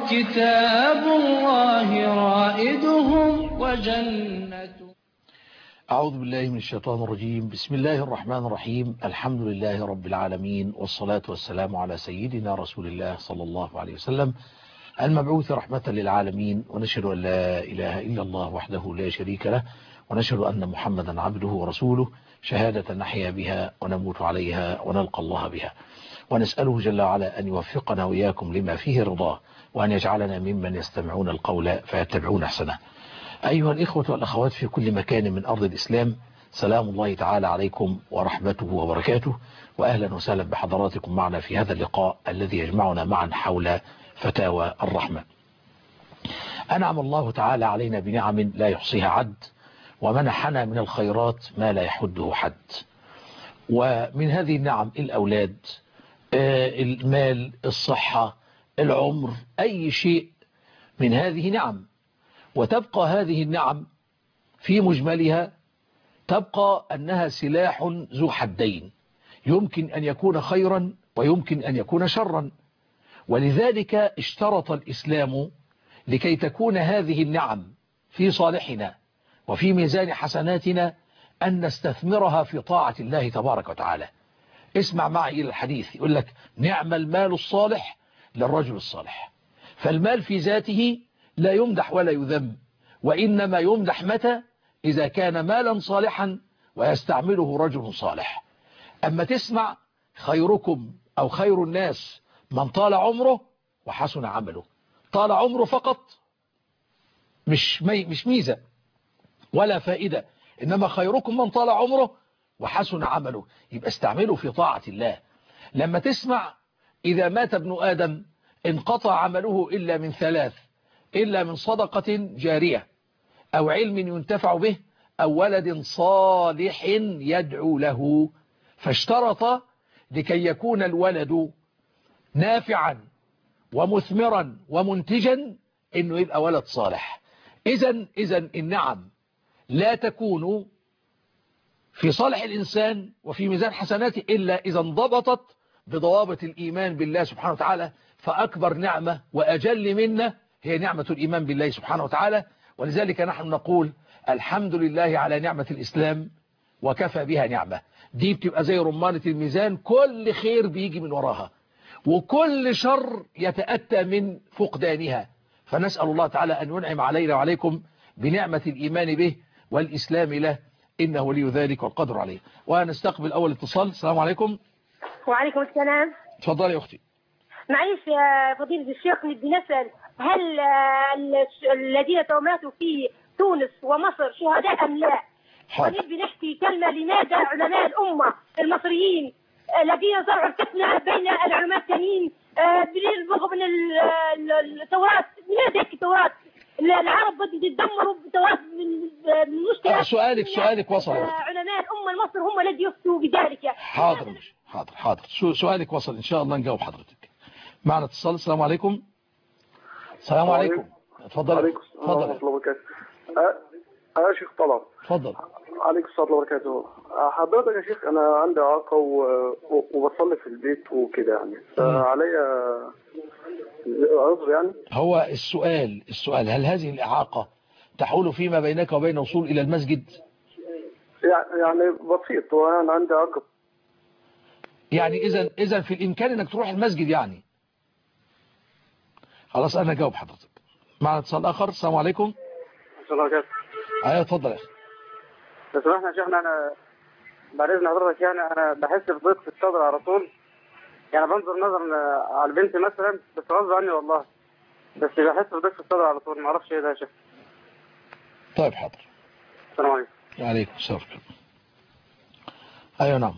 كتاب الله رائدهم وجنة. أعوذ بالله من الشيطان الرجيم. بسم الله الرحمن الرحيم. الحمد لله رب العالمين، والصلاة والسلام على سيدنا رسول الله صلى الله عليه وسلم المبعوث رحمة للعالمين. ونشهد أن لا إله إلا الله وحده لا شريك له، ونشهد أن محمدا عبده ورسوله، شهادة نحيا بها ونموت عليها ونلقى الله بها. ونسأله جل وعلا أن يوفقنا وإياكم لما فيه رضاه، وأن يجعلنا ممن يستمعون القول فيتبعون أحسنه. أيها الإخوة والأخوات في كل مكان من أرض الإسلام، سلام الله تعالى عليكم ورحمته وبركاته، وأهلا وسهلا بحضراتكم معنا في هذا اللقاء الذي يجمعنا معا حول فتاوى الرحمة. أنعم الله تعالى علينا بنعم لا يحصيها عد، ومنحنا من الخيرات ما لا يحده حد. ومن هذه النعم الأولاد، المال، الصحة، العمر، أي شيء من هذه نعم. وتبقى هذه النعم في مجملها تبقى أنها سلاح ذو حدين، يمكن أن يكون خيرا ويمكن أن يكون شرا. ولذلك اشترط الإسلام لكي تكون هذه النعم في صالحنا وفي ميزان حسناتنا أن نستثمرها في طاعة الله تبارك وتعالى. اسمع معي إلى الحديث، يقول لك: نعم المال الصالح للرجل الصالح. فالمال في ذاته لا يمدح ولا يذم، وإنما يمدح متى؟ إذا كان مالا صالحا ويستعمله رجل صالح. أما تسمع خيركم أو خير الناس من طال عمره وحسن عمله. طال عمره فقط مش ميزة ولا فائدة، إنما خيركم من طال عمره وحسن عمله، يبقى استعمله في طاعة الله. لما تسمع إذا مات ابن آدم انقطع عمله إلا من ثلاث: إلا من صدقة جارية، أو علم ينتفع به، أو ولد صالح يدعو له. فاشترط لكي يكون الولد نافعا ومثمرا ومنتجا إنه يبقى ولد صالح. إذن النعم لا تكون في صالح الإنسان وفي ميزان حسناته إلا إذا انضبطت بضوابط الإيمان بالله سبحانه وتعالى. فأكبر نعمة وأجل منا هي نعمة الإيمان بالله سبحانه وتعالى. ولذلك نحن نقول الحمد لله على نعمة الإسلام وكفى بها نعمة. دي بتبقى زي رمانة الميزان، كل خير بيجي من وراها وكل شر يتأتى من فقدانها. فنسأل الله تعالى أن ينعم علينا وعليكم بنعمة الإيمان به والإسلام له، إنه ولي ذلك والقدر عليه. ونستقبل أول اتصال. السلام عليكم. وعليكم السلام. تفضلي يا أختي. معلش يا فضيلة الشيخ، نبي نسأل: هل الذين ماتوا في تونس ومصر شهداء أم لا؟ ونبي نحكي كلمة: لماذا علماء الأمة المصريين الذين زرعوا الفتنة بين العلماء الثانيين بالرغم من الثورات؟ لماذا هيك الثورات؟ العرب بدهم يتدمروا بثورات من مشكلة. سؤالك وصل. علماء الأمة المصر هم الذي يفتوا بذلك. حاضر. سؤالك وصل، إن شاء الله نجاوب حضرتك. معنا اتصال. السلام عليكم. السلام عليكم. اتفضل. عليكم السلام ورحمة الله وبركاته. يا شيخ طلعت. اتفضل. عليكم السلام وبركاته. حضرتك يا شيخ، أنا عندي إعاقة وبصلي في البيت وكده يعني، فعليا عذر يعني. هو السؤال هل هذه الإعاقة تحول فيما بينك وبين وصول إلى المسجد؟ يعني بسيط، وأنا عندي إعاقة. يعني إذا في الإمكان أنك تروح المسجد يعني. خلاص أنا جاوب حضرتك. معنا اتصال آخر. السلام عليكم. السلام عليكم. أيوة اتفضل يا أخي. لو سمحنا يا شيخنا، أنا بعد إذن حضرتك يعني أنا بحس بضيق في الصدر على طول، يعني بنظر نظر على البنت مثلا، بس غصب عني والله، بس بحس بضيق في الصدر على طول، ما أعرفش إيه ده يا شيخ. طيب حاضر. السلام عليكم. وعليكم السلام. أيوة نعم.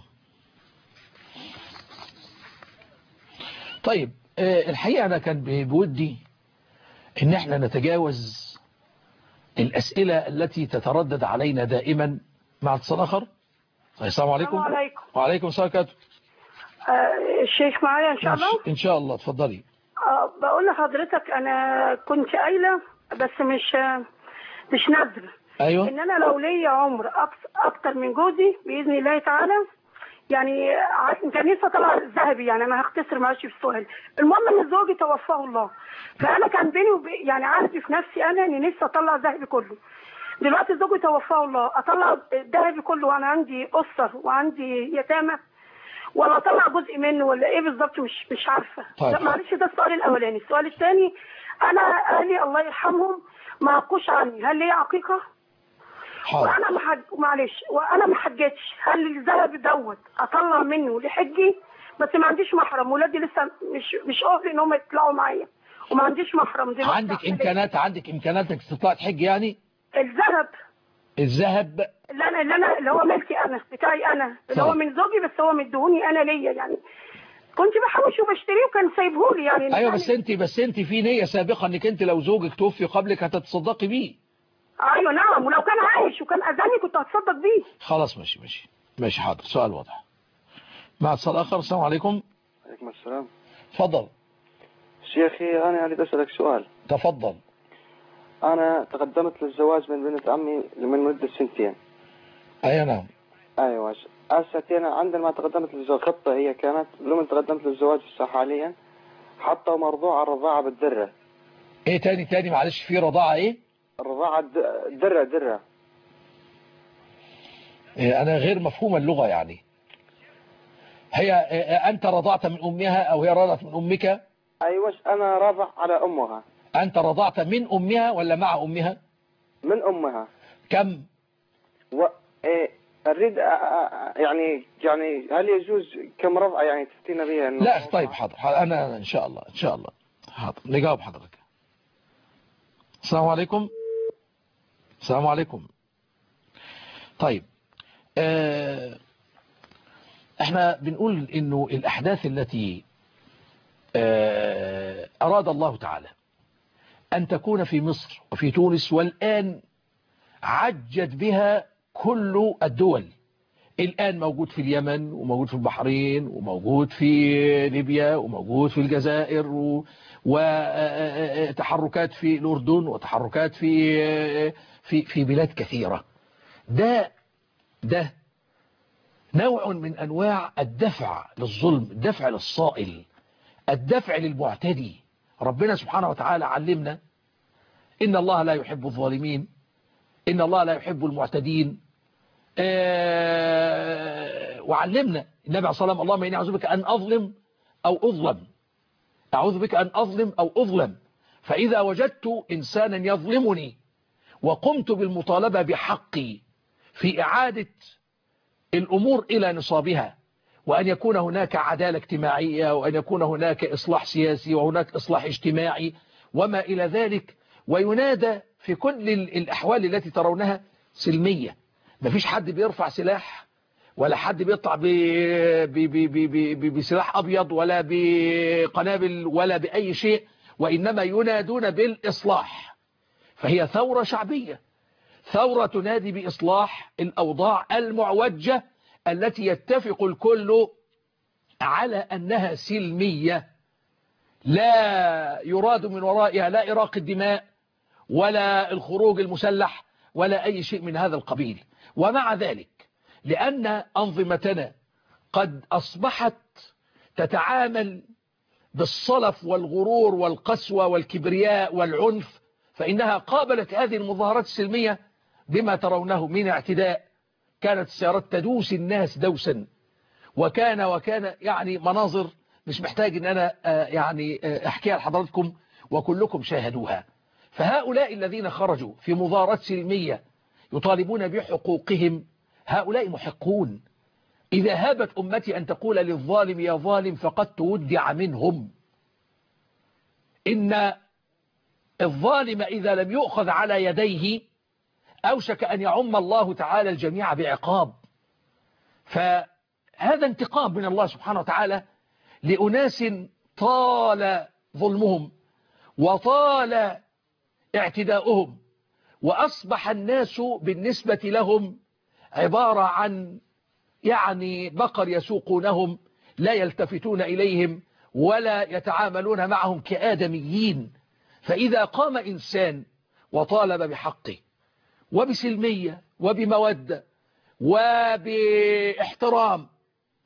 طيب الحقيقة أنا كان بودي إن احنا نتجاوز الأسئلة التي تتردد علينا دائما. مع اتصال آخر. السلام عليكم. وعليكم السلام عليكم. الشيخ معايا إن شاء الله. إن شاء الله اتفضلي. بقول لحضرتك أنا كنت قايلة بس مش نادر. أيوة. إن أنا لو ليا عمر أكتر من جوزي بإذن الله تعالى يعني كان نفسي اطلع ذهبي، يعني انا هختصر معلش في السؤال. المهم ان زوجي توفاه الله، فانا كان بيني يعني عندي في نفسي انا اني نفسي اطلع ذهبي كله. دلوقتي زوجي توفاه الله، اطلع ذهبي كله وانا عندي اسر وعندي يتامى، ولا اطلع جزء منه ولا ايه بالظبط؟ مش عارفه. طيب. معلش ده السؤال الاولاني. السؤال الثاني، انا اهلي الله يرحمهم ما عقوش عني، هل لي عقيقه؟ وانا معلش وانا ما حجتش، هل الذهب دوت اطلع منه لحجي؟ بس ما عنديش محرم، ولادي لسه مش اهل ان هم يطلعوا معايا، وما عنديش محرم دلوقتي. عندك امكانات انك تطلع تحج يعني؟ الذهب اللي هو ملكي انا، بتاعي انا، اللي هو من زوجي، بس هو مديهوني انا ليا يعني. كنت بحوش وبشتريه وكان سايبهولي يعني. ايوه بس انت في نيه سابقه انك انت لو زوجك توفي قبلك هتتصدقي بيه. ايوه نعم، ولو كان عايش وكان اذاني كنت هتصدق بيه. خلاص ماشي حاضر. سؤال واضح. مع اتصال اخر. السلام عليكم. وعليكم السلام. تفضل. شيخي انا يعني بسألك سؤال. تفضل. انا تقدمت للزواج من بنت عمي من مدة 2 سنين. اي نعم. ايوه هسه عندما تقدمت للزواج خطة، هي كانت لما تقدمت للزواج حاليا حطوا مرضوعة الرضاعة بالدرة. ايه تاني معلش، في رضاعة ايه؟ الرضاعة درة. إيه، انا غير مفهوم اللغة يعني. هي انت رضعت من امها او هي رضعت من امك؟ ايوه انا راضع على امها. انت رضعت من امها ولا مع امها؟ من امها. كم؟ اريد يعني هل يجوز كم رضعة يعني تفتينا بها؟ لا طيب حاضر. انا ان شاء الله حاضر نجاوب حضرتك. السلام عليكم. طيب احنا بنقول انه الاحداث التي اراد الله تعالى ان تكون في مصر وفي تونس، والان عجت بها كل الدول. الآن موجود في اليمن، وموجود في البحرين، وموجود في ليبيا، وموجود في الجزائر، وتحركات في الأردن، وتحركات في بلاد كثيرة. ده نوع من أنواع الدفع للظلم، الدفع للصائل، الدفع للمعتدي. ربنا سبحانه وتعالى علمنا إن الله لا يحب الظالمين، إن الله لا يحب المعتدين. وعلمنا النبي عليه الصلاة والسلام: اللهم إني أعوذ بك أن أظلم أو أظلم، أعوذ بك أن أظلم أو أظلم. فإذا وجدت إنسانا يظلمني وقمت بالمطالبة بحقي في إعادة الأمور إلى نصابها، وأن يكون هناك عدالة اجتماعية، وأن يكون هناك إصلاح سياسي، وهناك إصلاح اجتماعي وما إلى ذلك، وينادى في كل الأحوال التي ترونها سلمية. مفيش حد بيرفع سلاح، ولا حد بيطلع بسلاح أبيض، ولا بقنابل، ولا بأي شيء، وإنما ينادون بالإصلاح. فهي ثورة شعبية، ثورة تنادي بإصلاح الأوضاع المعوجة التي يتفق الكل على أنها سلمية، لا يراد من ورائها لا إراق الدماء ولا الخروج المسلح ولا أي شيء من هذا القبيل. ومع ذلك لأن أنظمتنا قد أصبحت تتعامل بالصلف والغرور والقسوة والكبرياء والعنف، فإنها قابلت هذه المظاهرات السلمية بما ترونه من اعتداء. كانت السيارات تدوس الناس دوسا، وكان يعني مناظر مش محتاج ان انا يعني احكيها لحضراتكم وكلكم شاهدوها. فهؤلاء الذين خرجوا في مظاهرات سلمية يطالبون بحقوقهم هؤلاء محقون. إذا هابت أمتي أن تقول للظالم يا ظالم فقد تودع منهم. إن الظالم إذا لم يؤخذ على يديه أوشك أن يعم الله تعالى الجميع بعقاب. فهذا انتقام من الله سبحانه وتعالى لأناس طال ظلمهم وطال اعتداؤهم، وأصبح الناس بالنسبة لهم عبارة عن يعني بقر يسوقونهم، لا يلتفتون إليهم ولا يتعاملون معهم كآدميين. فإذا قام إنسان وطالب بحقه وبسلمية وبمودة وباحترام،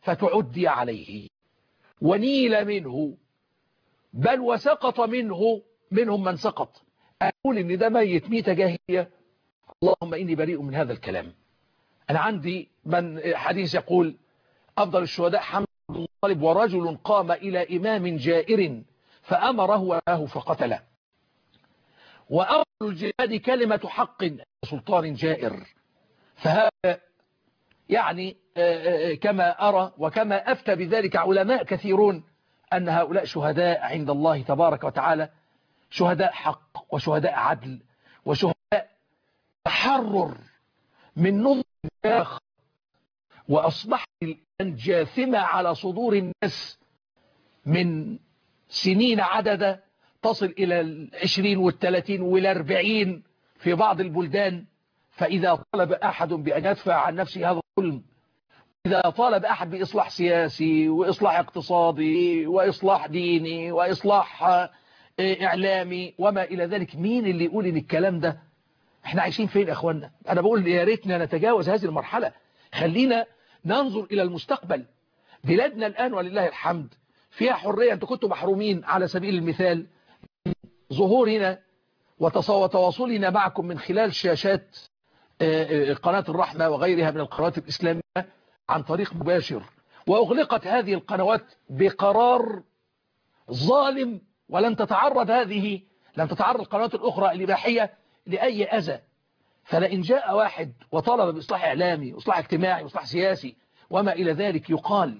فتعدي عليه ونيل منه، بل وسقط منهم من سقط. أقول إن ده ميت ميتة جاهلية، اللهم إني بريء من هذا الكلام. أنا عندي من حديث يقول أفضل الشهداء حمد بن طالب، ورجل قام إلى إمام جائر فأمره ونهاه فقتله. وأفضل الجهاد كلمة حق سلطان جائر. فهذا يعني كما أرى وكما أفتى بذلك علماء كثيرون أن هؤلاء شهداء عند الله تبارك وتعالى، شهداء حق وشهداء عدل وشهداء تحرر من نظم الداخل. وأصبحت الآن جاثمة على صدور الناس من سنين عددة تصل إلى 20 و30 و40 في بعض البلدان. فإذا طلب أحد بأن يدفع عن نفسه هذا الظلم، إذا طالب أحد بإصلاح سياسي وإصلاح اقتصادي وإصلاح ديني وإصلاح إعلامي وما إلى ذلك، مين اللي يقول إن الكلام ده؟ احنا عايشين فين يا أخوانا؟ أنا بقول يا ريتنا نتجاوز هذه المرحلة، خلينا ننظر إلى المستقبل. بلادنا الآن ولله الحمد فيها حرية. أنتم كنتم محرومين على سبيل المثال ظهورنا وتواصلنا معكم من خلال شاشات قناة الرحمة وغيرها من القنوات الإسلامية عن طريق مباشر، وأغلقت هذه القنوات بقرار ظالم، ولم تتعرض القنوات الأخرى الإباحية لأي أذى. فلئن جاء واحد وطلب بإصلاح إعلامي وإصلاح اجتماعي وإصلاح سياسي وما إلى ذلك، يقال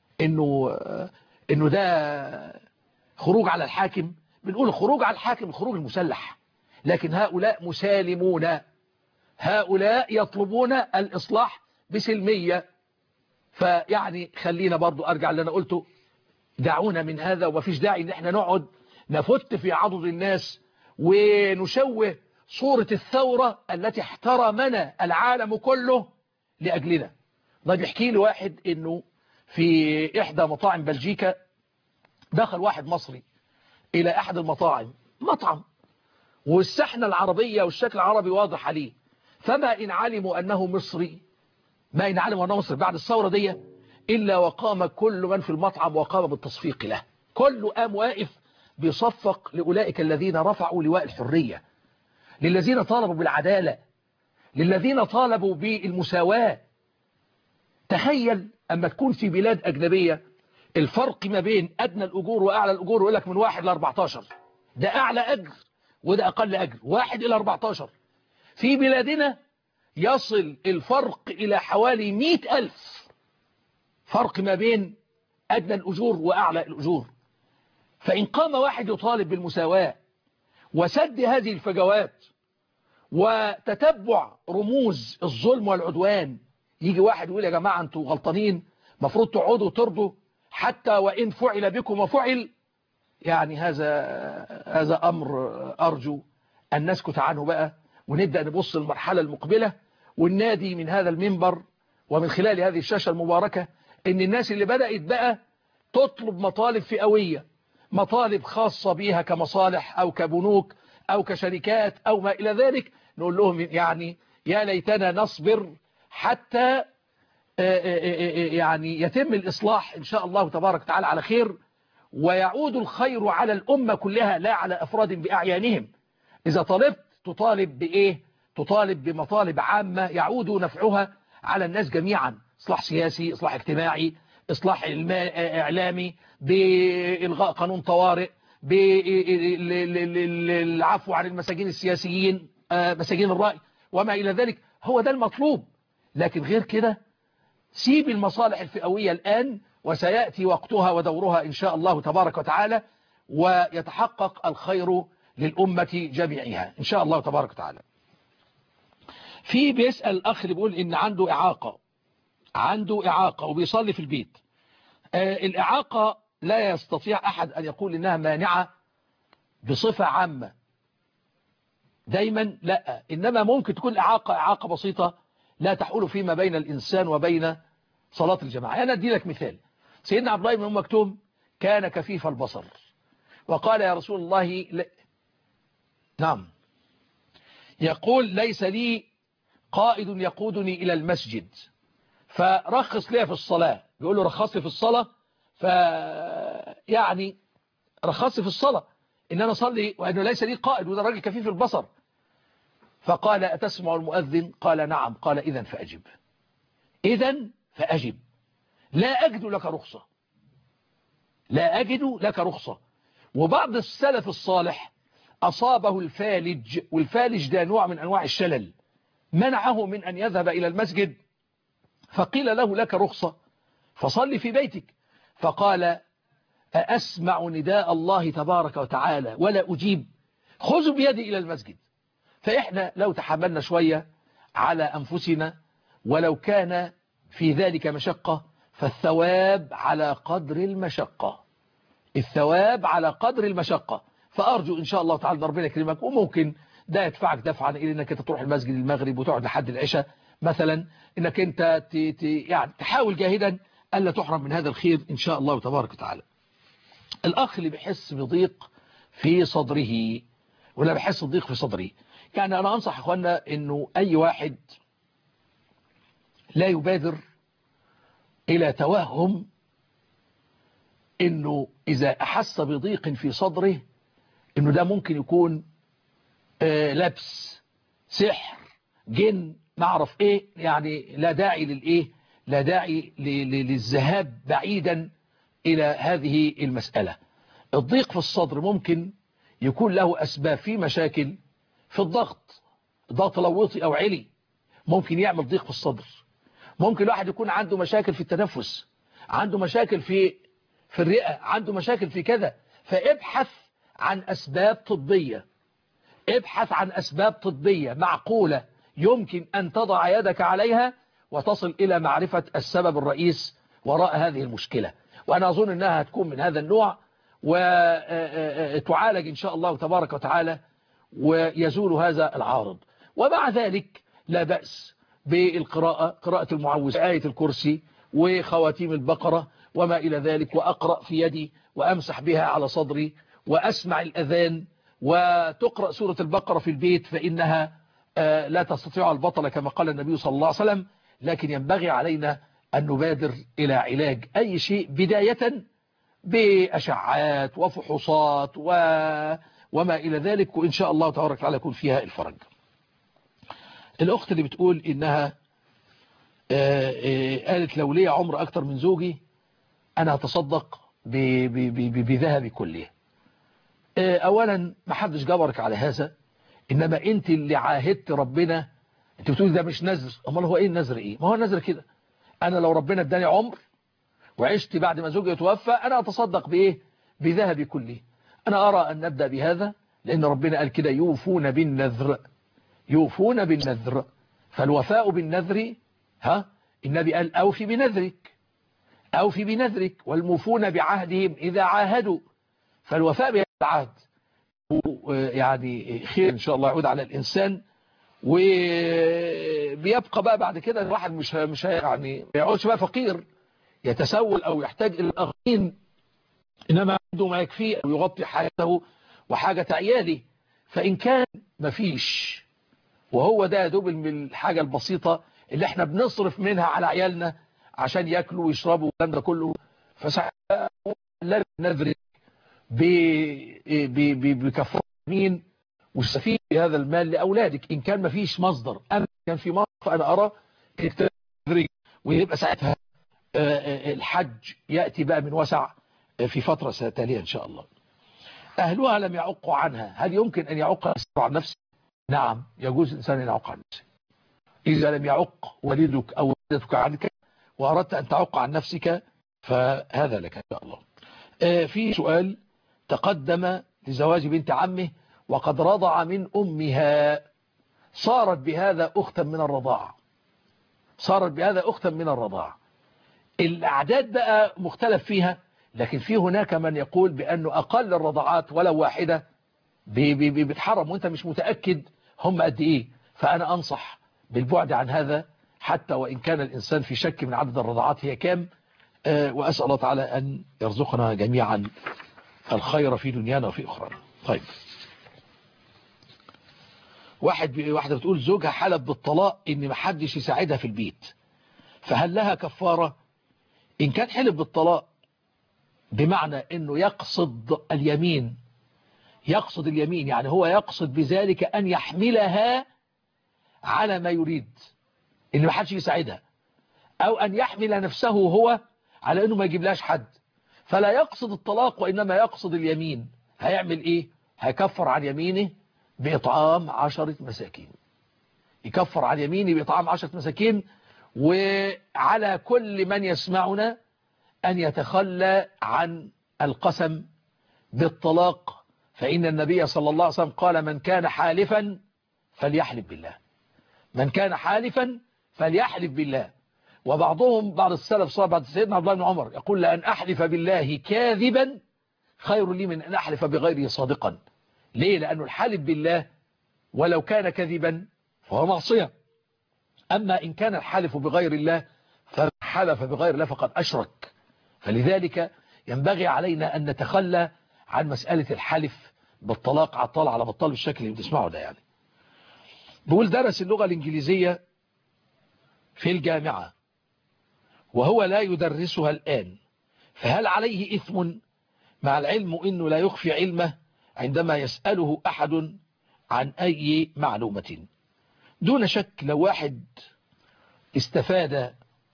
إنه ده خروج على الحاكم. بنقول الخروج على الحاكم الخروج المسلح، لكن هؤلاء مسالمون، هؤلاء يطلبون الإصلاح بسلمية. فيعني خلينا برضو أرجع اللي أنا قلته، دعونا من هذا، ومفيش داعي إن احنا نقعد نفت في عضد الناس ونشوه صورة الثورة التي احترمنا العالم كله لأجلنا. طيب يحكي لي واحد إنه في إحدى مطاعم بلجيكا دخل واحد مصري إلى أحد المطاعم، مطعم والسحنة العربية والشكل العربي واضح عليه، فما إن علموا أنه مصري بعد الثورة دي إلا وقام كل من في المطعم وقام بالتصفيق له، كله قام واقف بيصفق لأولئك الذين رفعوا لواء الحرية، للذين طالبوا بالعدالة، للذين طالبوا بالمساواة. تخيل أما تكون في بلاد أجنبية الفرق ما بين أدنى الأجور وأعلى الأجور يقول لك من 1 ل 14، ده أعلى أجر وده أقل أجر، 1 إلى 14. في بلادنا يصل الفرق إلى حوالي 100,000 فرق ما بين أدنى الأجور وأعلى الأجور. فإن قام واحد يطالب بالمساواة وسد هذه الفجوات وتتبع رموز الظلم والعدوان، يجي واحد يقول يا جماعة أنتوا غلطانين، مفروض تقعدوا ترضوا حتى وإن فعل بكم وفعل. يعني هذا أمر أرجو أن نسكت عنه بقى، ونبدأ نبص المرحلة المقبلة، والنادي من هذا المنبر ومن خلال هذه الشاشة المباركة إن الناس اللي بدأت بقى تطلب مطالب فئوية، مطالب خاصة بيها كمصالح أو كبنوك أو كشركات أو ما إلى ذلك، نقول لهم يعني يا ليتنا نصبر حتى يعني يتم الإصلاح إن شاء الله تبارك وتعالى على خير، ويعود الخير على الأمة كلها لا على أفراد بأعيانهم. إذا طالبت تطالب بإيه؟ تطالب بمطالب عامة يعود نفعها على الناس جميعا، إصلاح سياسي، إصلاح اجتماعي، إصلاح إعلامي، بإلغاء قانون طوارئ، بالعفو عن المساجين السياسيين، مساجين الرأي وما إلى ذلك. هو ده المطلوب. لكن غير كده سيب المصالح الفئوية الآن، وسيأتي وقتها ودورها إن شاء الله تبارك وتعالى، ويتحقق الخير للأمة جميعها إن شاء الله تبارك وتعالى. في بيسأل الأخ اللي بيقول إن عنده إعاقة وبيصلي في البيت. الإعاقة لا يستطيع أحد أن يقول إنها مانعة بصفة عامة دايما، لا، إنما ممكن تكون إعاقة بسيطة لا تحول فيما بين الإنسان وبين صلاة الجماعة. أنا أدي لك مثال. سيدنا عبد الله بن أم مكتوم كان كفيف البصر، وقال يا رسول الله نعم، يقول ليس لي قائد يقودني إلى المسجد فرخص لي في الصلاة. بيقول له رخص لي في الصلاة، يعني رخص لي في الصلاة إن أنا أصلي وأنه ليس لي قائد، وده راجل كفيف البصر. فقال أتسمع المؤذن؟ قال نعم. قال إذن فأجب. إذن فأجب، لا أجد لك رخصة، لا أجد لك رخصة. وبعض السلف الصالح أصابه الفالج، والفالج ده نوع من أنواع الشلل، منعه من أن يذهب إلى المسجد، فقيل له لك رخصة فصلي في بيتك. فقال أسمع نداء الله تبارك وتعالى ولا أجيب؟ خذوا بيدي إلى المسجد. فإحنا لو تحملنا شوية على أنفسنا ولو كان في ذلك مشقة، فالثواب على قدر المشقة، الثواب على قدر المشقة. فأرجو إن شاء الله تعالى ربنا يكرمك، وممكن ده يدفعك دفعا إلى أنك أنت تروح المسجد المغرب وتقعد لحد العشاء مثلا، أنك أنت يعني تحاول جاهدا ألا تحرم من هذا الخير إن شاء الله تبارك وتعالى. الأخ اللي بيحس بضيق في صدره ولا بيحس بضيق في صدره، يعني أنا أنصح أخوانا أنه أي واحد لا يبادر إلى توهم أنه إذا أحس بضيق في صدره أنه ده ممكن يكون لبس، سحر، جن، معرف إيه. يعني لا داعي للإيه، لا داعي للذهاب بعيدا إلى هذه المسألة. الضيق في الصدر ممكن يكون له أسباب، في مشاكل في الضغط، ضغط لو وطي أو علي ممكن يعمل ضيق في الصدر. ممكن الواحد يكون عنده مشاكل في التنفس، عنده مشاكل في الرئة، عنده مشاكل في كذا. فابحث عن أسباب طبية، ابحث عن أسباب طبية معقولة يمكن أن تضع يدك عليها وتصل إلى معرفة السبب الرئيس وراء هذه المشكلة. وأنا أظن أنها هتكون من هذا النوع وتعالج إن شاء الله تبارك وتعالى ويزول هذا العارض. ومع ذلك لا بأس بالقراءة، قراءة المعوذ، آية الكرسي وخواتيم البقرة وما إلى ذلك، وأقرأ في يدي وأمسح بها على صدري وأسمع الأذان، وتقرأ سورة البقرة في البيت فإنها لا تستطيع البطل كما قال النبي صلى الله عليه وسلم. لكن ينبغي علينا أن نبادر إلى علاج أي شيء بداية بأشعات وفحوصات وما إلى ذلك، وإن شاء الله تبارك وتعالى يكون فيها الفرج. الأخت اللي بتقول إنها قالت لو لي عمر أكتر من زوجي أنا هتصدق بذهبي كله. أولا ما حدش جبرك على هذا، إنما أنت اللي عاهدت ربنا. أنت بتقول ده مش نذر، أمال هو إيه النذر؟ إيه؟ ما هو النذر كده، أنا لو ربنا اداني عمر وعشت بعد ما زوجي يتوفى أنا أتصدق بإيه؟ بذهبي كله. أنا أرى أن نبدأ بهذا لأن ربنا قال كده يوفون بالنذر، يوفون بالنذر. فالوفاء بالنذر، النبي قال أوفي بنذرك، أوفي بنذرك، والموفون بعهدهم إذا عاهدوا. فالوفاء بهذا العهد يعني خير إن شاء الله يعود على الإنسان. وبيبقى بقى بعد كده الواحد مش يعني ما يعودش بقى فقير يتسول أو يحتاج إلى الآخرين، إنما عنده ما يكفيه أو يغطي حياته وحاجة عياله. فإن كان مفيش وهو ده دوب من الحاجة البسيطة اللي احنا بنصرف منها على عيالنا عشان يأكلوا ويشربوا والكلام ده كله، فساعتها لا نذر بكفارة مين واستفيد بهذا المال لأولادك إن كان مفيش مصدر. أما كان في مصدر فأنا أرى تدريج، ويبقى ساعتها الحج يأتي بقى من وسع في فترة تالية إن شاء الله. أهلها لم يعقوا عنها، هل يمكن أن يعق عن نفسه؟ نعم، يجوز الإنسان أن يعق عن نفسه. إذا لم يعق والدك أو والدتك عنك وأردت أن تعق عن نفسك فهذا لك إن شاء الله. في سؤال تقدم لزواج بنت عمه وقد رضع من أمها، صارت بهذا أختا من الرضاع، صارت بهذا أختا من الرضاع. الأعداد بقى مختلف فيها، لكن في هناك من يقول بأنه أقل الرضاعات ولو واحدة بتحرم وانت مش متأكد هم قد إيه. فأنا أنصح بالبعد عن هذا حتى وإن كان الإنسان في شك من عدد الرضاعات هي كام. وأسأل الله تعالى أن يرزقنا جميعا الخير في دنيانا وفي أخرانا. طيب، واحدة بتقول زوجها حلف بالطلاق إن محدش يساعدها في البيت، فهل لها كفارة؟ إن كان حلف بالطلاق بمعنى أنه يقصد اليمين، يقصد اليمين يعني هو يقصد بذلك أن يحملها على ما يريد، إن ما حدش يساعدها، أو أن يحمل نفسه هو على أنه ما يجيبلاش حد، فلا يقصد الطلاق وإنما يقصد اليمين. هيعمل إيه؟ هيكفر عن يمينه بإطعام 10 مساكين، يكفر عن يمينه بإطعام 10 مساكين. وعلى كل من يسمعنا أن يتخلى عن القسم بالطلاق، فإن النبي صلى الله عليه وسلم قال: من كان حالفا فليحلف بالله، من كان حالفا فليحلف بالله. وبعضهم بعض السلف صار بعد سيدنا عبد الله بن عمر يقول: لأن أحلف بالله كاذبا خير لي من أن أحلف بغيره صادقا. ليه؟ لأنه الحالف بالله ولو كان كذبا فهو معصية، أما إن كان الحالف بغير الله فحلف بغير الله فقد أشرك. فلذلك ينبغي علينا أن نتخلى عن مسألة الحلف بالطلاق عطال على بطال بالشكل اللي بتسمعه ده. يعني بقول درس اللغة الإنجليزية في الجامعة وهو لا يدرسها الآن، فهل عليه إثم مع العلم إنه لا يخفي علمه عندما يسأله أحد عن أي معلومة؟ دون شك لو واحد استفاد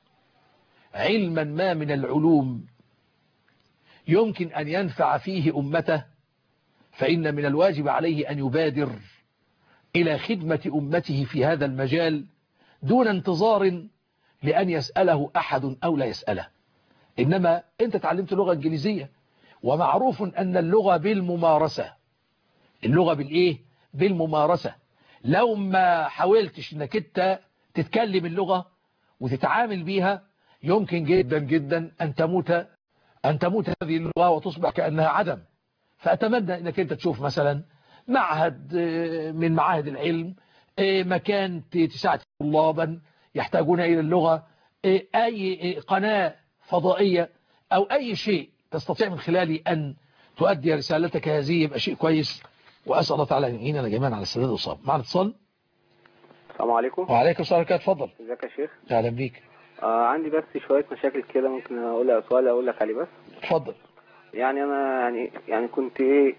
علما ما من العلوم يمكن أن ينفع فيه أمته، فإن من الواجب عليه أن يبادر إلى خدمة أمته في هذا المجال دون انتظار لأن يسأله أحد أو لا يسأله. إنما أنت تعلمت لغة إنجليزية، ومعروف أن اللغة بالممارسة، اللغة بالإيه؟ بالممارسة. لو ما حاولتش أنك أنت تتكلم اللغة وتتعامل بيها يمكن جدا جدا أن تموت هذه اللغة وتصبح كأنها عدم. فأتمنى أنك أنت تشوف مثلا معهد من معاهد العلم، مكان تساعد طلابا يحتاجون إلى اللغة، أي قناة فضائية أو أي شيء تستطيع من خلاله أن تؤدي رسالتك هذه، يبقى شيء كويس. وأسأل الله تعالى أن يعيننا جميعا على السداد والصواب. معنا اتصال. السلام عليكم. وعليكم السلام ورحمة الله. اتفضل. ازيك يا شيخ؟ أهلا بيك. عندي بس شوية مشاكل كده، ممكن سؤال أقول لك عليه بس؟ اتفضل. يعني أنا يعني كنت إيه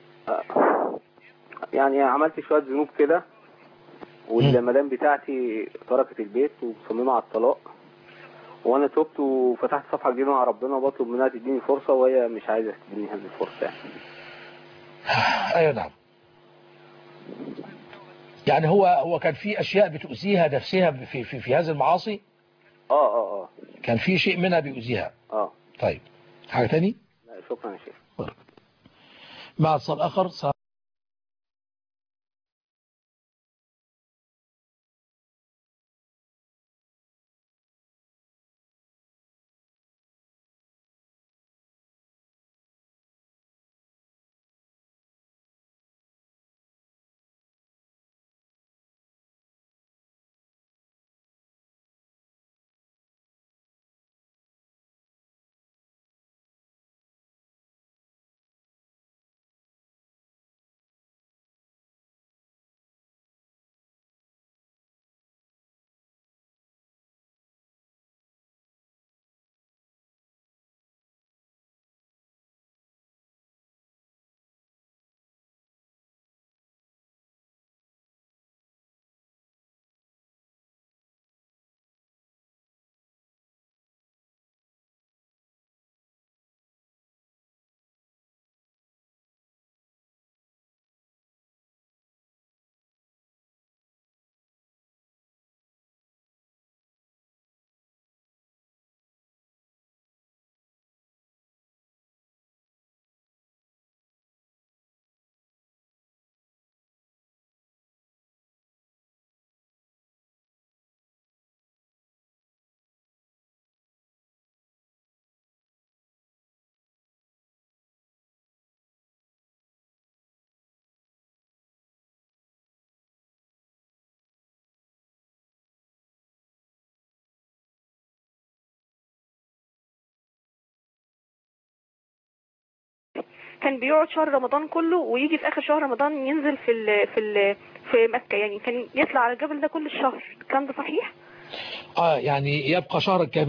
يعني عملت شوية ذنوب كده، والمدام بتاعتي تركت البيت ومصممة على الطلاق، وأنا تبت وفتحت صفحة جديدة مع ربنا وبطلب منها تديني فرصة، وهي مش عايزة تديني هذه الفرصة. أيوة نعم. يعني هو كان في أشياء بتؤذيها نفسها في هذه المعاصي؟ كان في شيء منها بيؤذيها؟ طيب، حاجة تاني؟ لا شكرا يا شيخ. مع اتصال آخر. كان بيقعد شهر رمضان كله ويجي في اخر شهر رمضان ينزل في مكة، يعني كان يطلع على الجبل ده كل الشهر. الكلام ده صحيح؟ يعني يبقى شهرا كاملا.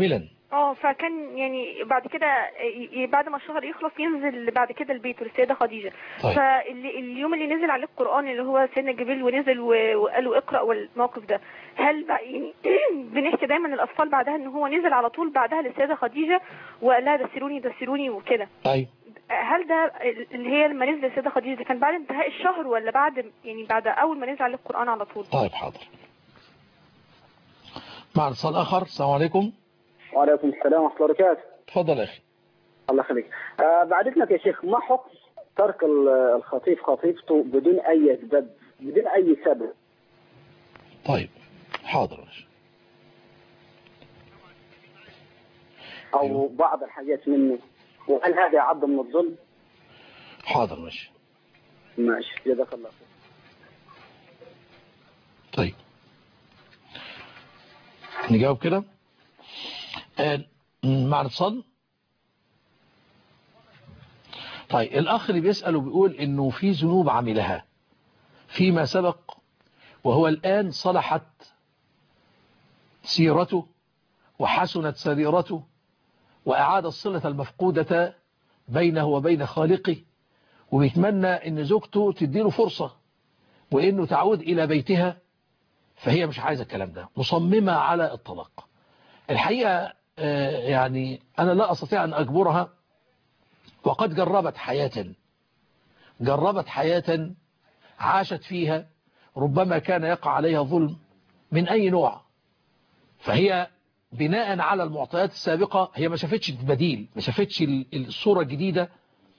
فكان يعني بعد كده بعد ما الشهر يخلص ينزل بعد كده البيت والسيدة خديجة. طيب. فاليوم اللي نزل عليه القرآن اللي هو سيدنا جبريل ونزل وقال له اقرأ، والموقف ده هل يعني بنحكي دايما الأطفال بعدها ان هو نزل على طول بعدها للسيدة خديجة وقال لها دسروني دسروني وكده؟ طيب. هل ده اللي هي لما نزل السيدة خديجة ده كان بعد انتهاء الشهر ولا بعد أول ما نزل عليه القرآن على طول؟ طيب حاضر. مع اتصال آخر. السلام عليكم. وعليكم السلام ورحمة الله وبركاته. تفضل يا أخي. الله يخليك. بعد إذنك يا شيخ، ما حكم ترك الخطيب خطيبته بدون أي أسباب، بدون أي سبب؟ طيب حاضر. أو بعض الحاجات منه، وهل هذا يعد من الظلم؟ حاضر ماشي. ماشي، جزاك الله خير. طيب نجاوب كده. مع الاتصال. طيب الأخ اللي بيسأل وبيقول إنه في ذنوب عملها فيما سبق، وهو الآن صلحت سيرته وحسنت سريرته وأعاد الصلة المفقودة بينه وبين خالقه، وبيتمنى إن زوجته تديله فرصة وإنه تعود إلى بيتها، فهي مش عايزة الكلام ده، مصممة على الطلاق. الحقيقة يعني أنا لا أستطيع أن أجبرها، وقد جربت حياة عاشت فيها ربما كان يقع عليها ظلم من أي نوع، فهي بناء على المعطيات السابقة هي ما شافتش البديل، ما شافتش الصورة الجديدة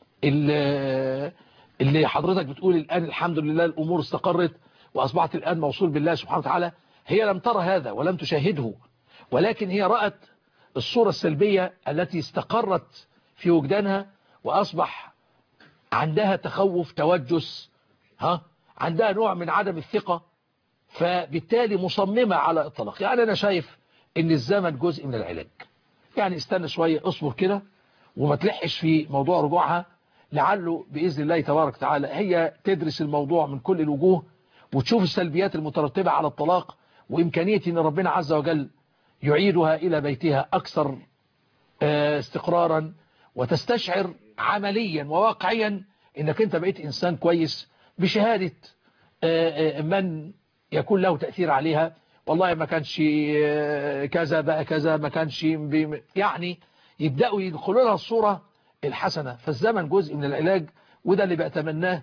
اللي حضرتك بتقول الآن الحمد لله الأمور استقرت وأصبحت الآن موصول بالله سبحانه وتعالى. هي لم ترى هذا ولم تشاهده، ولكن هي رأت الصورة السلبية التي استقرت في وجدانها، وأصبح عندها تخوف، توجس، عندها نوع من عدم الثقة، فبالتالي مصممة على الطلاق. يعني أنا شايف إن الزمن جزء من العلاج، يعني استنى شوية، اصبر كده وما تلحش في موضوع رجوعها، لعله بإذن الله تبارك وتعالى هي تدرس الموضوع من كل الوجوه وتشوف السلبيات المترتبة على الطلاق، وإمكانية أن ربنا عز وجل يعيدها إلى بيتها أكثر استقرارا، وتستشعر عمليا وواقعيا أنك أنت بقيت إنسان كويس بشهادة من يكون له تأثير عليها. والله ما كانش كذا بقى كذا، ما كانش يعني يبدأوا يدخلوا لها الصورة الحسنة. فالزمن جزء من العلاج، وده اللي بأتمناه.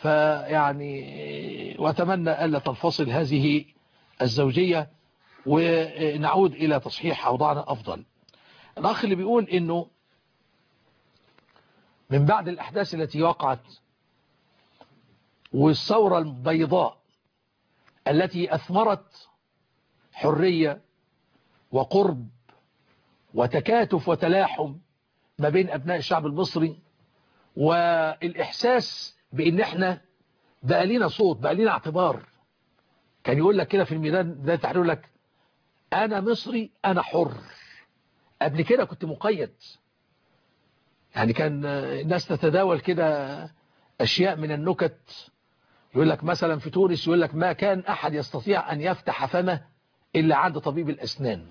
فيعني وأتمنى ألا تنفصل هذه الزوجية ونعود إلى تصحيح أوضاعنا أفضل. الأخ اللي بيقول إنه من بعد الأحداث التي وقعت والثورة البيضاء التي أثمرت حرية وقرب وتكاتف وتلاحم ما بين أبناء الشعب المصري، والإحساس بأن احنا بقى لنا صوت، بقى لنا اعتبار. كان يقول لك كده في الميدان ده تحرير لك أنا مصري أنا حر. قبل كده كنت مقيد، يعني كان الناس تتداول كده أشياء من النكت. يقول لك مثلا في تونس، يقول لك ما كان أحد يستطيع أن يفتح فمه إلا عند طبيب الأسنان.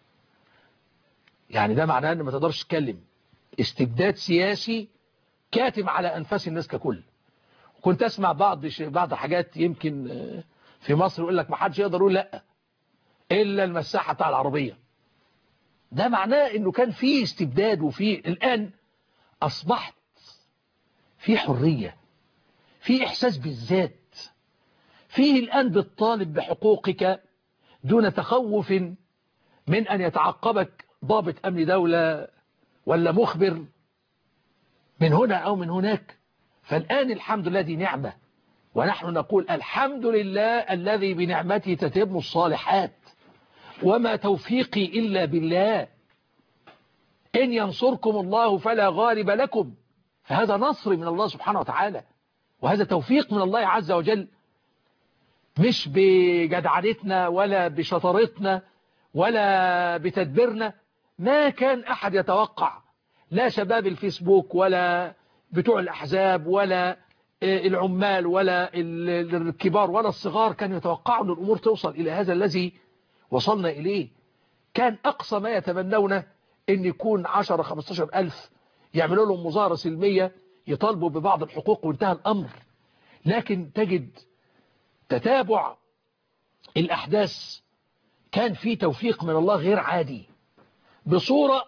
يعني ده معناه أن ما تقدرش تتكلم. استبداد سياسي كاتم على أنفاس الناس ككل. كنت أسمع بعض حاجات يمكن في مصر يقول لك ما حدش يقدر يقول لا إلا المساحة بتاع العربية. ده معناه أنه كان في استبداد، وفي الآن أصبحت في حرية، في إحساس بالذات، فيه الآن بالطالب بحقوقك دون تخوف من أن يتعقبك ضابط أمن دولة ولا مخبر من هنا أو من هناك. فالآن الحمد لله دي نعمة، ونحن نقول الحمد لله الذي بنعمته تتم الصالحات، وما توفيقي إلا بالله، إن ينصركم الله فلا غالب لكم. فهذا نصر من الله سبحانه وتعالى، وهذا توفيق من الله عز وجل، مش بجدعنتنا ولا بشطارتنا ولا بتدبيرنا. ما كان أحد يتوقع، لا شباب الفيسبوك ولا بتوع الأحزاب ولا العمال ولا الكبار ولا الصغار كانوا يتوقعوا أن الأمور توصل إلى هذا الذي وصلنا إليه. كان أقصى ما يتمنون ان يكون 10-15 ألف يعملوا لهم مظاهرة سلمية يطالبوا ببعض الحقوق وانتهى الأمر. لكن تجد تتابع الأحداث كان في توفيق من الله غير عادي بصورة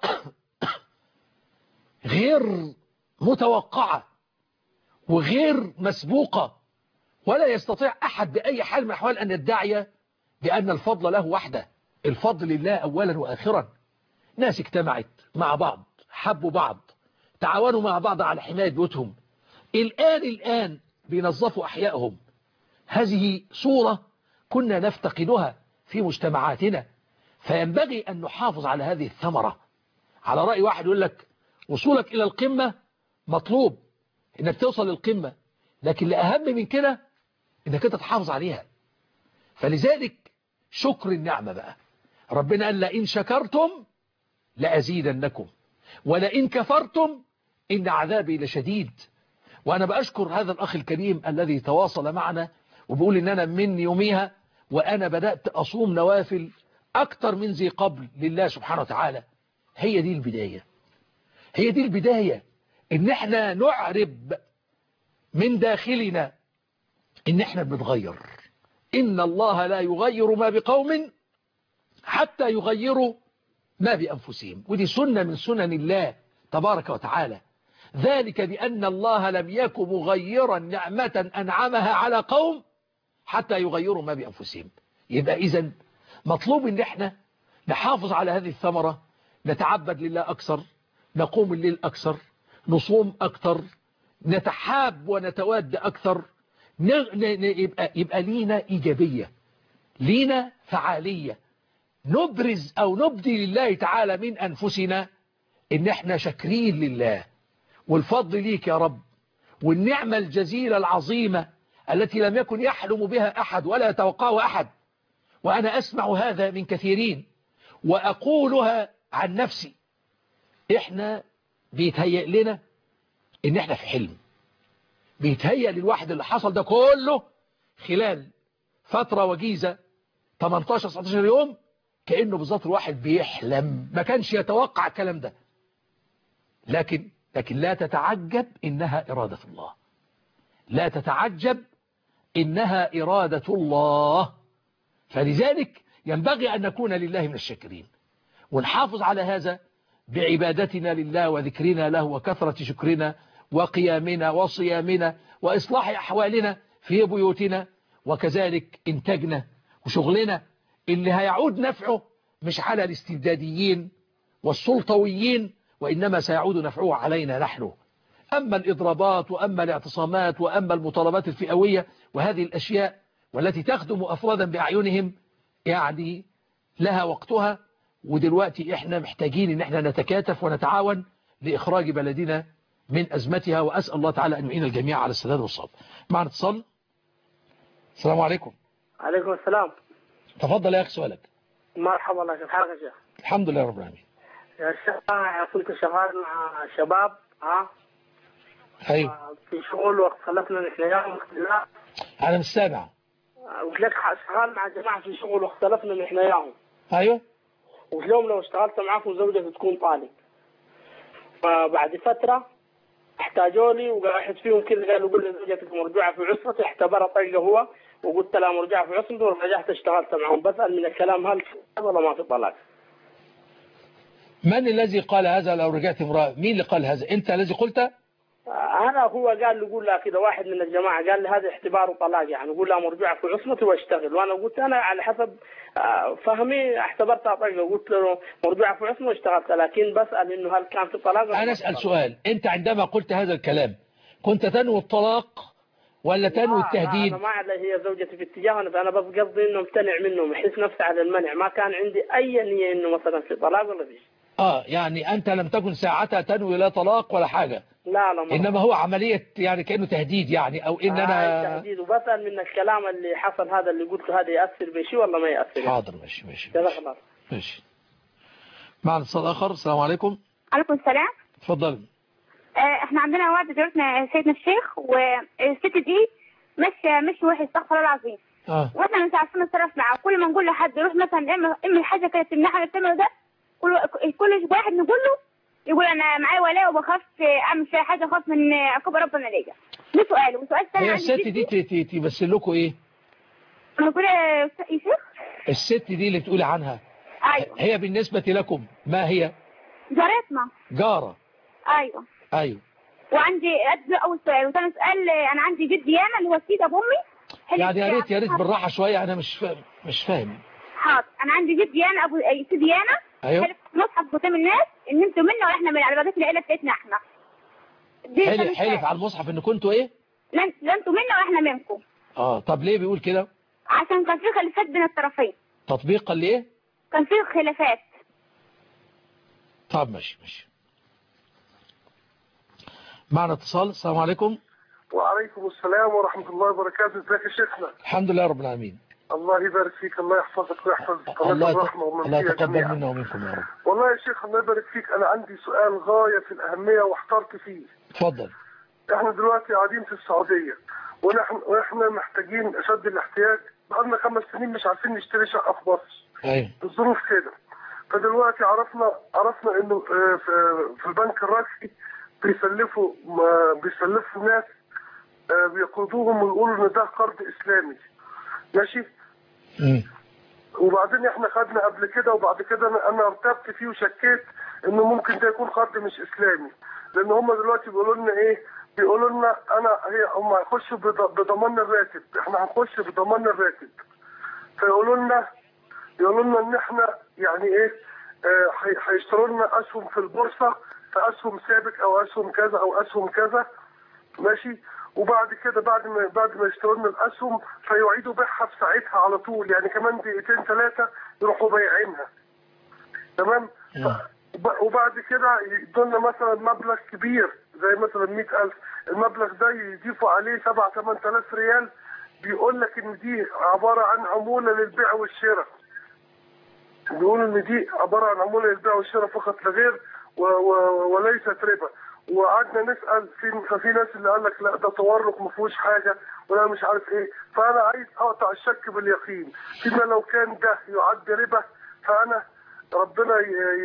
غير متوقعة وغير مسبوقة، ولا يستطيع أحد بأي حال من الأحوال أن يدعي بأن الفضل له وحده. الفضل لله أولا وآخرا. ناس اجتمعت مع بعض، حبوا بعض، تعاونوا مع بعض على حماية بيوتهم، الآن بينظفوا أحيائهم. هذه صورة كنا نفتقدها في مجتمعاتنا، فينبغي أن نحافظ على هذه الثمرة. على رأي واحد يقول لك وصولك إلى القمة مطلوب إنك توصل للقمة، لكن الأهم من كده إنك أنت تحافظ عليها. فلذلك شكر النعمة بقى، ربنا قال لئن شكرتم لأزيدنكم ولئن كفرتم إن عذابي لشديد. وأنا بأشكر هذا الأخ الكريم الذي تواصل معنا وبيقول إن أنا من يوميها وأنا بدأت أصوم نوافل أكتر من ذي قبل لله سبحانه وتعالى. هي دي البداية، هي دي البداية، إن احنا نعرب من داخلنا إن احنا بنتغير. إن الله لا يغير ما بقوم حتى يغيروا ما بأنفسهم، ودي سنة من سنن الله تبارك وتعالى. ذلك بأن الله لم يكن مغيرا نعمة أنعمها على قوم حتى يغيروا ما بأنفسهم. يبقى إذن مطلوب إن احنا نحافظ على هذه الثمرة، نتعبد لله أكثر، نقوم الليل أكثر، نصوم أكثر، نتحاب ونتواد أكثر، يبقى لينا إيجابية، لينا فعالية، نبرز أو نبدي لله تعالى من أنفسنا إن احنا شاكرين لله والفضل ليك يا رب، والنعمة الجزيلة العظيمة التي لم يكن يحلم بها أحد ولا يتوقعها أحد. وأنا أسمع هذا من كثيرين وأقولها عن نفسي. احنا بيتهيأ لنا إن احنا في حلم، بيتهيأ للواحد اللي حصل ده كله خلال فترة وجيزة 18-19 يوم كأنه بالظبط الواحد بيحلم، ما كانش يتوقع الكلام ده. لكن لا تتعجب إنها إرادة الله، لا تتعجب إنها إرادة الله. فلذلك ينبغي أن نكون لله من الشاكرين، ونحافظ على هذا بعبادتنا لله وذكرنا له وكثرة شكرنا وقيامنا وصيامنا وإصلاح أحوالنا في بيوتنا، وكذلك إنتاجنا وشغلنا اللي هيعود نفعه مش على الاستبداديين والسلطويين، وإنما سيعود نفعه علينا نحن. أما الإضرابات وأما الاعتصامات وأما المطالبات الفئوية وهذه الأشياء والتي تخدم أفرادا بأعينهم يعني لها وقتها، ودلوقتي إحنا محتاجين إن إحنا نتكاتف ونتعاون لإخراج بلدنا من أزمتها، وأسأل الله تعالى أن يعين الجميع على السداد والصبر. معنا اتصال. السلام عليكم. عليكم السلام. تفضل يا أخي سؤالك. مرحبا الله، كيف حالك يا شيخ؟ الحمد لله رب العالمين. يا شيخ كنت شغال مع شباب أيوه في شغل وقت خلفنا نحن اختلاف. أنا مش سامع. قلت لك شغال مع جماعة في شغل واختلفنا نحن وياهم. أيوه. قلت لهم لو اشتغلت معاكم زوجتي تكون طالق. فبعد فترة احتاجوا لي واحد فيهم كذا قالوا قول لي زوجتك مرجوعة في عسرتي، احتبر طلقه هو وقلت لها مرجوعة في عسرتي ورجعت اشتغلت معهم. بسأل من الكلام هل في ولا ما في طلاق؟ من الذي قال هذا؟ لو رجعت امرأة مين اللي قال هذا؟ انت الذي قلت؟ انا هو قال لي قول لها كذا، واحد من الجماعه قال لي هذا احتبار وطلاق، يعني قول لها مرجوعه في عصمتي واشتغل. وانا قلت انا على حسب فهمي احتبرتها طلقه وقلت له مرجوعه في عصمتي واشتغلت، لكن بسال انه هل كان في طلاق؟ انا اسال سؤال، انت عندما قلت هذا الكلام كنت تنوي الطلاق ولا تنوي التهديد؟ انا ما على هي زوجتي في اتجاه، انا بس قصدي انه امتنع منهم، احس نفسي على المنع، ما كان عندي اي نيه انه مثلا في طلاق ولا فيش. يعني أنت لم تكن ساعتها تنوي لا طلاق ولا حاجة. لا إنما هو عملية يعني كأنه تهديد يعني، أو إن أنا تهديد. وبسأل من الكلام اللي حصل هذا اللي قلته هذا يأثر بشيء ولا ما يأثر؟ حاضر ماشي. معنا اتصال آخر. السلام عليكم. عليكم السلام. اتفضل. احنا عندنا واحدة زوجتنا سيدنا الشيخ، والست دي مش وحش استغفر الله العظيم. واحنا مش عارفين نتصرف معاه، كل ما نقول لحد يروح مثلا اما الحاجة كانت تمنعها من التمر ده كل واحد نقول له يقول انا معايا ولاء وبخاف اعمل فيها حاجه، اخاف من عقاب ربنا ليا. ده سؤال. وسؤال ثاني، هي الست دي تمثل لكم ايه؟ انا بقول يا شيخ الست دي اللي بتقولي عنها ايوه هي بالنسبة لكم ما هي؟ جارتنا. جارة. ايوه. وعندي اول سؤال. وثاني سؤال، انا عندي جد ديانا اللي هو سيد ابو امي. يعني يا ريت بالراحة شوية، انا مش فاهم. حاضر. انا عندي جد ديانا ابو سيد ديانا. ايوه. حلف مصحف قدام الناس ان انتوا منا واحنا من على بقيه العيله بتاعتنا احنا. حلف على المصحف ان كنتوا ايه؟ لا انتوا منا واحنا منكم. طب ليه بيقول كده؟ عشان كان في خلافات بين الطرفين. تطبيقا ليه؟ كان في خلافات. طب ماشي. معنا اتصال. السلام عليكم. وعليكم السلام ورحمة الله وبركاته. ازيك يا شيخنا؟ الحمد لله رب العالمين. الله يبارك فيك، الله يحفظك ويحفظ قناة الرحمة الله يتقبل منا ومنكم يا رب. والله يا شيخ الله يبارك فيك، أنا عندي سؤال غاية في الأهمية واحترت فيه. اتفضل. احنا دلوقتي قاعدين في السعودية واحنا محتاجين أشد الاحتياج، بقالنا 5 سنين مش عارفين نشتري شقة في مصر. ايوه. الظروف كده. فدلوقتي عرفنا إنه في البنك الرئيسي بيسلفوا ناس بيقرضوهم ويقولوا ان ده قرض اسلامي. ماشي. وبعدين احنا خدنا قبل كده، وبعد كده انا ارتبت فيه وشكيت انه ممكن ده يكون قرض مش اسلامي، لان هم دلوقتي بيقولوا لنا ايه؟ بيقولوا لنا هم هيخشوا بضمان الراتب، احنا هنخش بضمان الراتب. فيقولوا لنا ان احنا يعني ايه، هيشتروا لنا اسهم في البورصه، فاسهم سابق او اسهم كذا او اسهم كذا. ماشي. وبعد كده بعد ما يشتروا لنا الاسهم فيعيدوا بيعها في ساعتها على طول، يعني كمان دقيقتين 3 يروحوا بايعينها. تمام. وبعد كده يدونا مثلا مبلغ كبير زي مثلا 100,000، المبلغ ده يضيفوا عليه 7-8,000 ريال، بيقول لك ان دي عباره عن عموله للبيع والشراء. بيقولوا ان دي عباره عن عموله للبيع والشراء فقط لا غير، وليست ربا. وقعدنا نسال ففي ناس اللي قال لك لا ده تورق ما فيهوش حاجه ولا مش عارف ايه. فانا عايز اقطع الشك باليقين، فيما لو كان ده يعد ربا فانا ربنا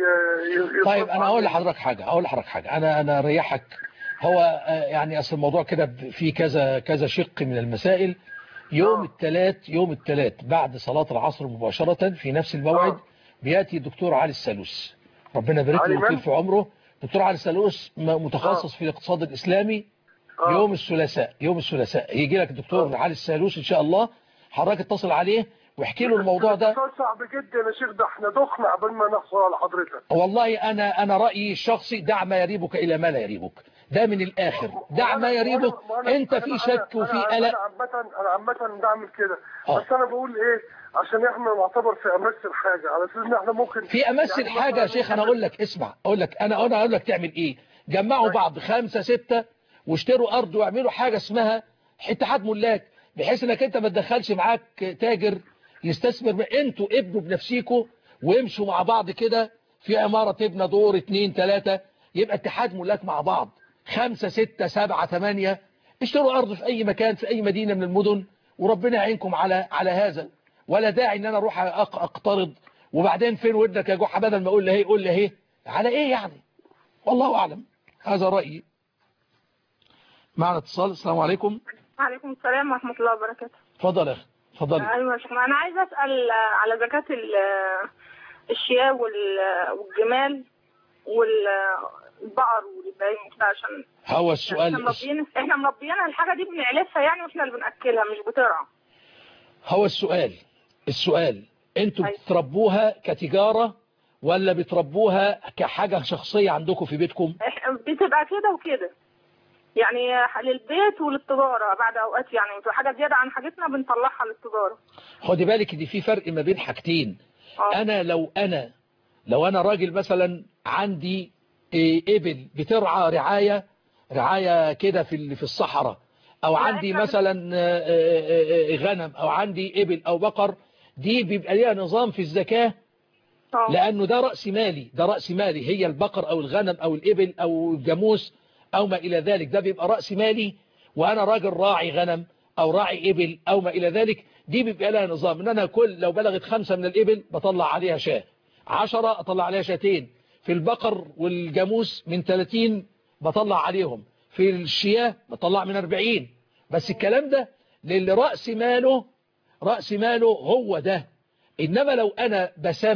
طيب انا هقول لحضرتك حاجه انا اريحك. هو يعني اصل الموضوع كده في كذا شق من المسائل. يوم الثلاث بعد صلاه العصر مباشره في نفس الموعد بياتي الدكتور علي السالوس، ربنا يبارك له ويطيل في عمره. دكتور علي السالوس متخصص في الاقتصاد الاسلامي. يوم الثلاثاء يجي لك الدكتور علي السالوس ان شاء الله. حضرتك اتصل عليه واحكي له الموضوع ده. صعب جدا يا شيخ، ده احنا دخنا قبل ما نحصل على حضرتك. والله انا رايي الشخصي دع ما يريبك الى ما لا يريبك، ده من الاخر. دع ما يريبك. انت في شك وفي قلق. انا عامه بعمل كده. بس انا بقول ايه، عشان احنا نعتبر في امس الحاجه، على اساس ان احنا ممكن في امس الحاجه يا شيخ. انا اقول لك اسمع، اقول لك تعمل ايه. جمعوا بعض 5-6 واشتروا ارض واعملوا حاجه اسمها اتحاد ملاك، بحيث انك انت ما تدخلش معاك تاجر يستثمر. انتوا ابنوا بنفسيكوا وامشوا مع بعض كده في عماره تبنى دور 2-3، يبقى اتحاد ملاك مع بعض 5-6-7-8. اشتروا ارض في اي مكان في اي مدينه من المدن، وربنا يعينكم على هذا. ولا داعي ان انا اروح اقترض وبعدين فين ودنك يا جحا، بدل ما اقول له قول لي على ايه يعني. والله اعلم. هذا رايي. معنا اتصال. السلام عليكم. وعليكم السلام ورحمه الله وبركاته. اتفضل يا اخي. اتفضلي. ايوه يا شيخ، انا عايزه اسال على زكاه الشياه والجمال والبقر والبهايم كده، عشان هو السؤال احنا مربيينها الحاجه دي، بنعلفها يعني واحنا اللي بناكلها مش بترعى. هو السؤال انتوا بتربوها كتجاره ولا بتربوها كحاجه شخصيه عندكم في بيتكم؟ بتبقى كده وكده يعني، للبيت وللتجاره بعد اوقات، يعني حاجه زياده عن حاجتنا بنطلعها للتجاره. خدي بالك دي في فرق ما بين حاجتين. انا لو انا راجل مثلا عندي ابل بترعى رعايه كده في الصحراء، او عندي مثلا غنم، او عندي ابل او بقر، دي بيبقى ليها نظام في الزكاه، لانه ده راس مالي. هي البقر او الغنم او الابل او الجاموس او ما الى ذلك، ده بيبقى راس مالي. وانا راجل راعي غنم او راعي ابل او ما الى ذلك، دي بيبقى لها نظام ان انا لو بلغت 5 من الابل بطلع عليها شاه، 10 أطلع عليها شاتين، في البقر والجاموس من 30 بطلع عليهم، في الشياه بطلع من 40. بس الكلام ده للي رأس ماله هو ده. إنما لو أنا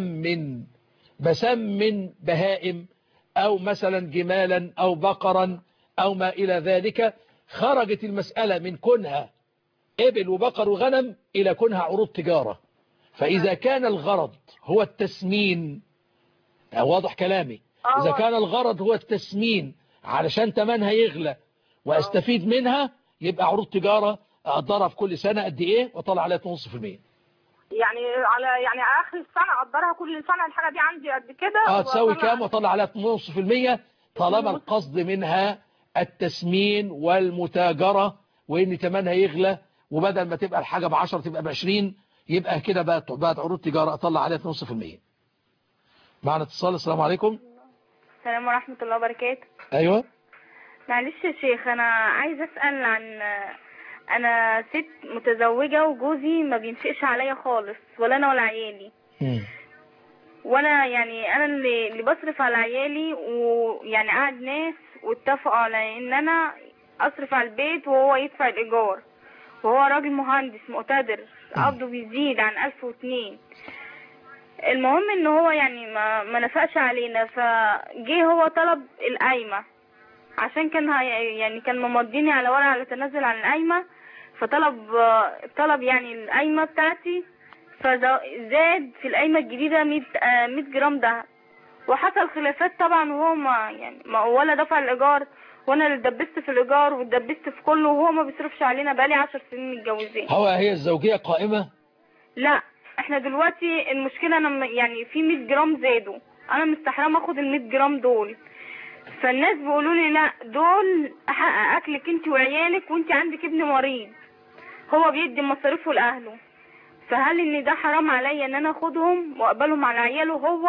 بسمن بهائم أو مثلا جمالا أو بقرا أو ما إلى ذلك، خرجت المسألة من كونها إبل وبقر وغنم إلى كونها عروض تجارة. فإذا كان الغرض هو التسمين، واضح كلامي، إذا كان الغرض هو التسمين علشان تمنها يغلى وأستفيد منها، يبقى عروض تجارة أقدرها في كل سنة قد إيه وطلع عليها 2.5%. يعني اخر السنه اقدرها كل سنه الحاجه دي عندي قد كده تساوي كام وطلع عليها 2.5%، طالما القصد منها التسمين والمتاجرة وإن تمنها يغلى، وبدل ما تبقى الحاجة ب10 تبقى ب20، يبقى كده بقت عروض تجارة أطلع عليها 2.5%. معنا اتصال. السلام عليكم. السلام ورحمة الله وبركاته. أيوة. معلش يا شيخ، أنا عايز أسأل عن، أنا ست متزوجة وجوزي ما بينفقش عليا خالص، ولا أنا ولا عيالي. وأنا يعني أنا اللي بصرف على عيالي، ويعني قعد ناس واتفقوا على إن أنا أصرف على البيت وهو يدفع الإيجار، وهو راجل مهندس مقتدر قبضه بيزيد عن 1002. المهم ان هو يعني ما نفقش علينا، فجه هو طلب القايمة عشان كان ممضيني على ورقة على تنازل عن القايمة، فطلب يعني القايمة بتاعتي، فزاد في القايمة الجديدة 100 جرام دهب، وحصل خلافات طبعا، وهو ولا دفع الإيجار، وانا اللي اتدبست في الإيجار واتدبست في كله، وهو ما بيصرفش علينا بقالي 10 سنين متجوزين. هي الزوجية قائمة؟ لا، احنا دلوقتي المشكلة انا يعني في 100 جرام زادوا، انا مستحرمة اخد ال 100 جرام دول، فالناس بيقولوا لي لا دول احقق اكلك انت وعيالك، وانت عندك ابن مريض هو بيدي مصاريفه لاهله، فهل ان ده حرام عليا ان انا اخدهم واقبلهم على عياله هو،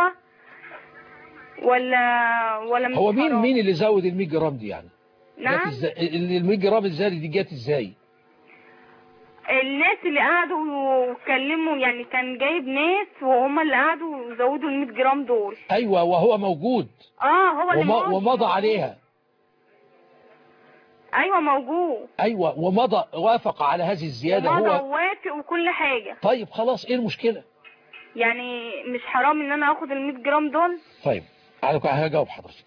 ولا مش هو حرام؟ مين اللي زود ال 100 جرام دي يعني؟ نعم، ال 100 جرام الزيادة دي جت ازاي؟ الناس اللي قعدوا وكلموا، يعني كان جايب ناس وهم اللي قعدوا وزودوا ال 100 جرام دول. ايوه، وهو موجود. هو اللي موجود ومضى عليها. ايوه موجود. ايوه، وافق على هذه الزيادة، هو وافق وكل حاجة. طيب خلاص، ايه المشكلة؟ يعني مش حرام ان انا اخد ال 100 جرام دول؟ طيب هجاوب حضرتك.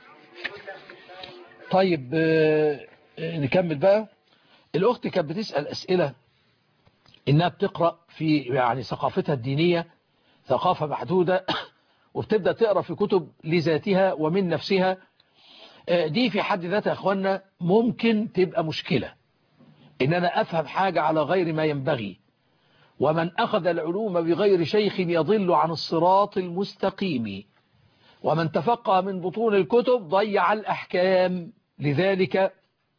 طيب نكمل بقى. الأخت كانت بتسأل أسئلة إنها بتقرأ في يعني ثقافتها الدينية ثقافة محدودة، وبتبدأ تقرأ في كتب لذاتها ومن نفسها. دي في حد ذاتها يا أخوانا ممكن تبقى مشكلة، إن أنا أفهم حاجة على غير ما ينبغي. ومن أخذ العلوم بغير شيخ يضل عن الصراط المستقيم، ومن تفقه من بطون الكتب ضيع الأحكام. لذلك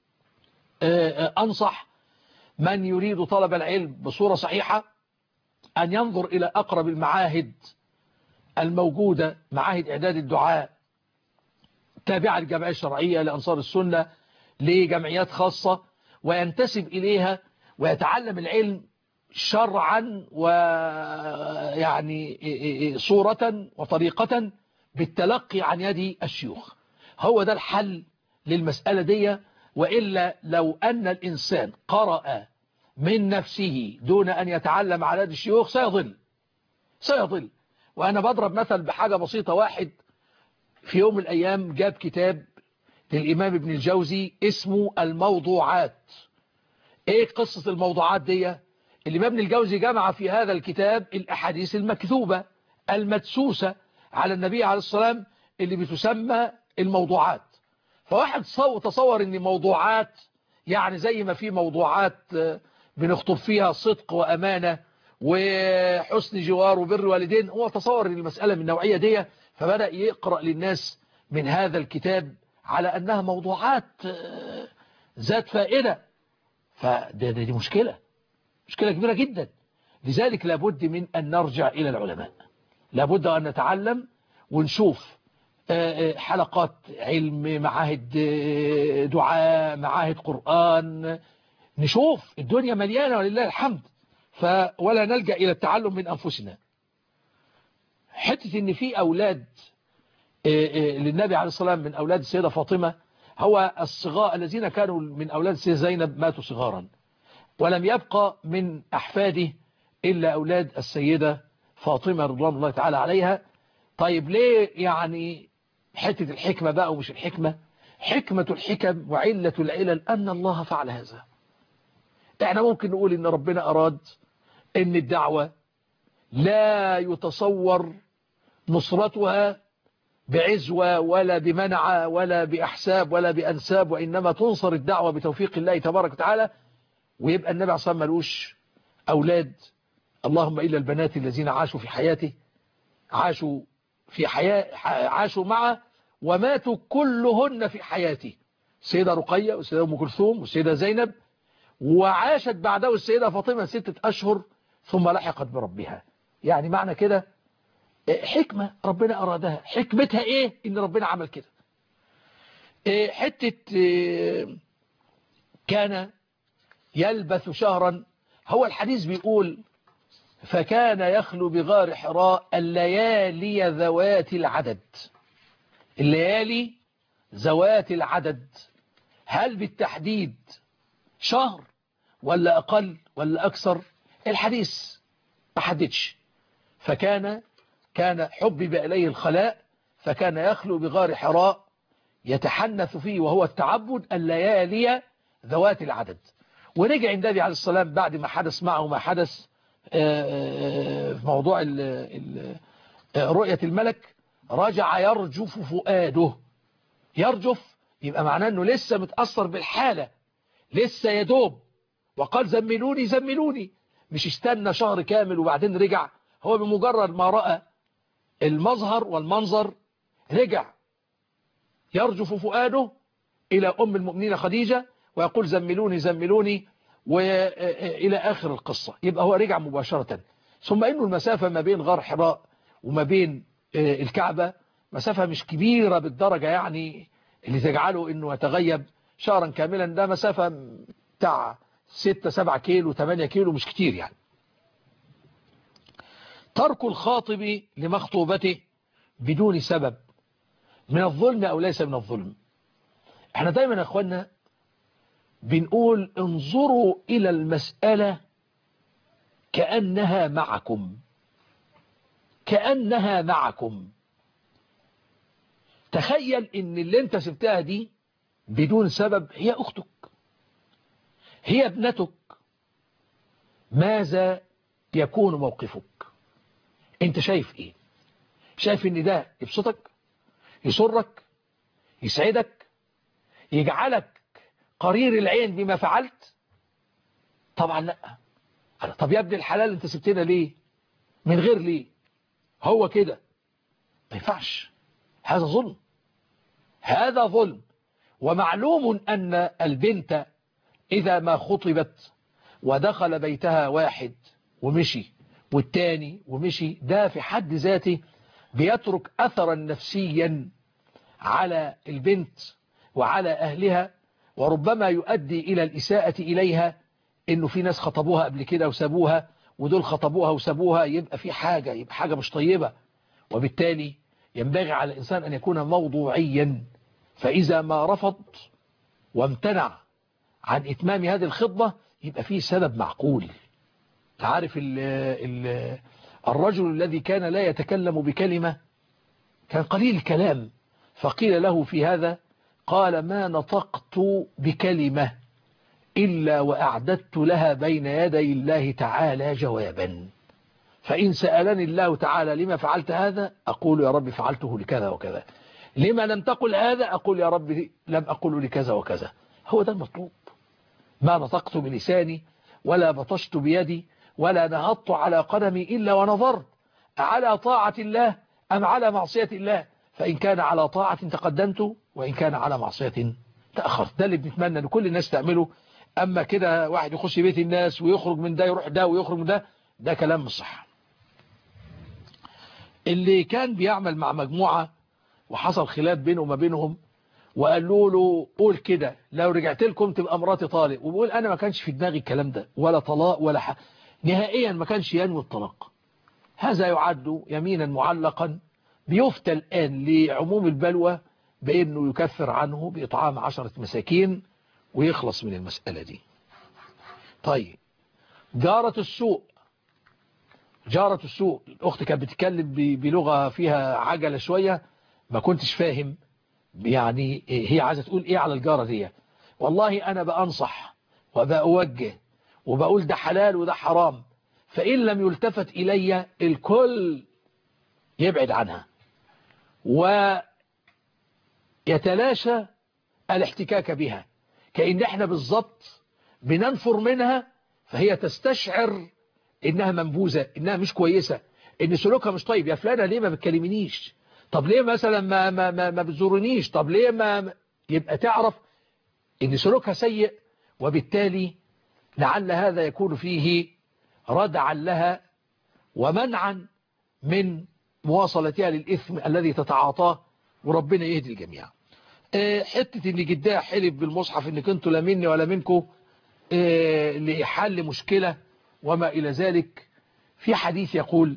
أنصح من يريد طلب العلم بصورة صحيحة أن ينظر إلى أقرب المعاهد الموجودة، معاهد إعداد الدعاء تابعة للجمعية الشرعية لأنصار السنة، لجمعيات خاصة، وينتسب إليها ويتعلم العلم شرعا ويعني صورة وطريقة بالتلقي عن يد الشيوخ. هو ده الحل للمسألة دي. وإلا لو أن الإنسان قرأ من نفسه دون أن يتعلم على يد الشيوخ سيضل. وأنا بضرب مثل بحاجة بسيطة. واحد في يوم من الأيام جاب كتاب للإمام ابن الجوزي اسمه الموضوعات. إيه قصة الموضوعات دي؟ الإمام ابن الجوزي جمع في هذا الكتاب الأحاديث المكذوبة المدسوسة على النبي عليه الصلاة والسلام اللي بتسمى الموضوعات. فواحد تصور ان موضوعات يعني زي ما في موضوعات بنخطب فيها صدق وأمانة وحسن جوار وبر والدين، هو تصور ان المسألة من النوعية دي، فبدأ يقرأ للناس من هذا الكتاب على أنها موضوعات ذات فائدة. فدي مشكلة كبيرة جدا. لذلك لابد من أن نرجع إلى العلماء، لابد أن نتعلم ونشوف حلقات علم، معاهد دعاء، معاهد قرآن، نشوف الدنيا مليانة ولله الحمد. ولا نلجأ إلى التعلم من أنفسنا. حتة ان في اولاد للنبي عليه الصلاة والسلام من اولاد السيدة فاطمة، هو الصغار الذين كانوا من اولاد السيدة زينب ماتوا صغارا، ولم يبقى من احفاده الا اولاد السيدة فاطمة رضوان الله تعالى عليها. طيب ليه يعني حتة الحكمة بقى ومش الحكمة؟ حكمة الحكم وعلة العلل أن الله فعل هذا. احنا ممكن نقول ان ربنا أراد ان الدعوة لا يتصور نصرتها بعزوة ولا بمنع ولا بأحساب ولا بأنساب، وإنما تنصر الدعوة بتوفيق الله تبارك وتعالى، ويبقى النبي عليه الصلاة والسلام ملوش أولاد، اللهم إلا البنات الذين عاشوا في حياته، عاشوا معه وماتوا كلهن في حياته، السيدة رقية والسيدة أم كلثوم والسيدة زينب، وعاشت بعده السيدة فاطمة 6 أشهر ثم لحقت بربها. يعني معنى كده حكمة ربنا أرادها. حكمتها إيه؟ إن ربنا عمل كده. حتة كان يلبث شهرا، هو الحديث بيقول فكان يخلو بغار حراء الليالي ذوات العدد. الليالي ذوات العدد، هل بالتحديد شهر ولا أقل ولا أكثر؟ الحديث ما حددش. كان حبب إليه الخلاء، فكان يخلو بغار حراء يتحنث فيه وهو التعبد الليالي ذوات العدد. ورجع النبي عليه الصلاة والسلام بعد ما حدث معه ما حدث في موضوع رؤية الملك، رجع يرجف فؤاده. يرجف يبقى معناه أنه لسه متأثر بالحالة، لسه يدوب، وقال زملوني زملوني، مش استنى شهر كامل وبعدين رجع. هو بمجرد ما رأى المظهر والمنظر رجع يرجف فؤاده إلى أم المؤمنين خديجة ويقول زملوني زملوني، وإلى آخر القصة. يبقى هو رجع مباشرة. ثم إنه المسافة ما بين غار حراء وما بين الكعبة مسافة مش كبيرة بالدرجة يعني اللي تجعله إنه يتغيب شهرا كاملا. ده مسافة بتاع 6-7 كيلو 8 كيلو، مش كتير يعني. ترك الخاطب لمخطوبته بدون سبب من الظلم أو ليس من الظلم. احنا دايما يا اخوانا بنقول انظروا إلى المسألة كأنها معكم، كأنها معكم. تخيل ان اللي انت سبتها دي بدون سبب هي أختك، هي ابنتك، ماذا يكون موقفك؟ انت شايف ايه؟ شايف ان ده يبسطك، يسرك، يسعدك، يجعلك قرير العين بما فعلت؟ طبعا لا. طب يا ابن الحلال انت سبتنا ليه؟ من غير ليه؟ هو كده ما ينفعش، هذا ظلم، هذا ظلم. ومعلوم أن البنت إذا ما خطبت ودخل بيتها واحد ومشي والتاني ومشي، ده في حد ذاته بيترك أثرا نفسيا على البنت وعلى أهلها، وربما يؤدي إلى الإساءة إليها، إنه في ناس خطبوها قبل كده وسابوها، ودول خطبوها وسابوها، يبقى في حاجة، يبقى حاجة مش طيبة. وبالتالي ينبغي على الإنسان أن يكون موضوعيا، فإذا ما رفض وامتنع عن إتمام هذه الخطبة يبقى فيه سبب معقول. تعرف الرجل الذي كان لا يتكلم بكلمة، كان قليل الكلام، فقيل له في هذا قال ما نطقت بكلمة إلا وأعددت لها بين يدي الله تعالى جوابا، فإن سألني الله تعالى لما فعلت هذا أقول يا رب فعلته لكذا وكذا، لما لم تقل هذا أقول يا رب لم أقل لكذا وكذا. هو ده المطلوب. ما نطقت بلساني ولا بطشت بيدي ولا نهضت على قدمي إلا ونظرت على طاعة الله أم على معصية الله، فإن كان على طاعة تقدمت وإن كان على معصية تأخرت. ده اللي بنتمنى أن كل الناس تعمله. أما كده واحد يخش بيت الناس ويخرج من ده يروح ده ويخرج من ده، ده كلام مش صح. اللي كان بيعمل مع مجموعة وحصل خلاف بينه وما بينهم وقالوا له قول كده لو رجعت لكم تبقى مراتي طالق، وبقول أنا ما كانش في دماغي الكلام ده ولا طلاق ولا نهائيا ما كانش ينوي الطلاق. هذا يعد يمينا معلقا، بيفتى الآن لعموم البلوى بأنه يكفر عنه بإطعام 10 مساكين ويخلص من المسألة دي. طيب جارة السوء، الأخت كانت بتتكلم بلغة فيها عجلة شوية، ما كنتش فاهم يعني هي عايزة تقول إيه على الجارة دي. والله أنا بأنصح وبأوجه وبقول ده حلال وده حرام، فإن لم يلتفت إلي الكل يبعد عنها ويتلاشى الاحتكاك بها، كأن احنا بالضبط بننفر منها، فهي تستشعر إنها منبوذة، إنها مش كويسة، إن سلوكها مش طيب. يا فلانة ليه ما بتكلمنيش؟ طب ليه مثلا ما بتزورنيش؟ طب ليه ما يبقى تعرف إن سلوكها سيء، وبالتالي لعل هذا يكون فيه ردعا لها ومنعا من مواصلتها للإثم الذي تتعاطاه، وربنا يهدي الجميع. حتة إن جدها حلف بالمصحف إن كنتوا لا مني ولا منكم لحل مشكلة وما إلى ذلك، في حديث يقول: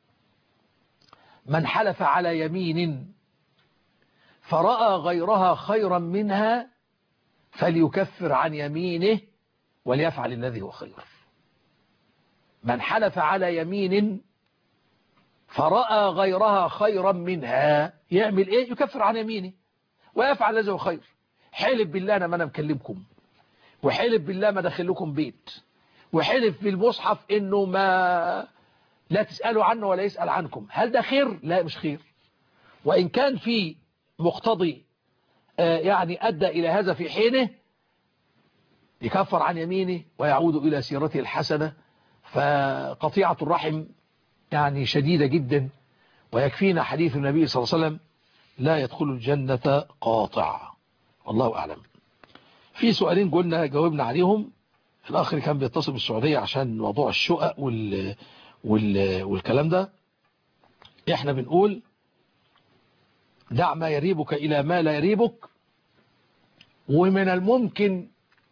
من حلف على يمين فرأى غيرها خيرا منها فليكفر عن يمينه وليفعل الذي هو خير. من حلف على يمين فرأى غيرها خيرا منها يعمل ايه؟ يكفر عن يمينه ويفعل الذي هو خير. حلف بالله انا ما مكلمكم، وحلف بالله ما دخلكم بيت، وحلف بالمصحف انه ما لا تسألوا عنه ولا يسأل عنكم. هل ده خير؟ لا مش خير. وإن كان في مقتضي يعني أدى إلى هذا في حينه، يكفر عن يمينه ويعود إلى سيرته الحسنة. فقطيعة الرحم يعني شديدة جدا، ويكفينا حديث النبي صلى الله عليه وسلم: لا يدخل الجنة قاطع. والله أعلم. في سؤالين قلنا جاوبنا عليهم. الأخ اللي كان بيتصل بالسعودية عشان موضوع الشقق والكلام ده، احنا بنقول دع ما يريبك إلى ما لا يريبك، ومن الممكن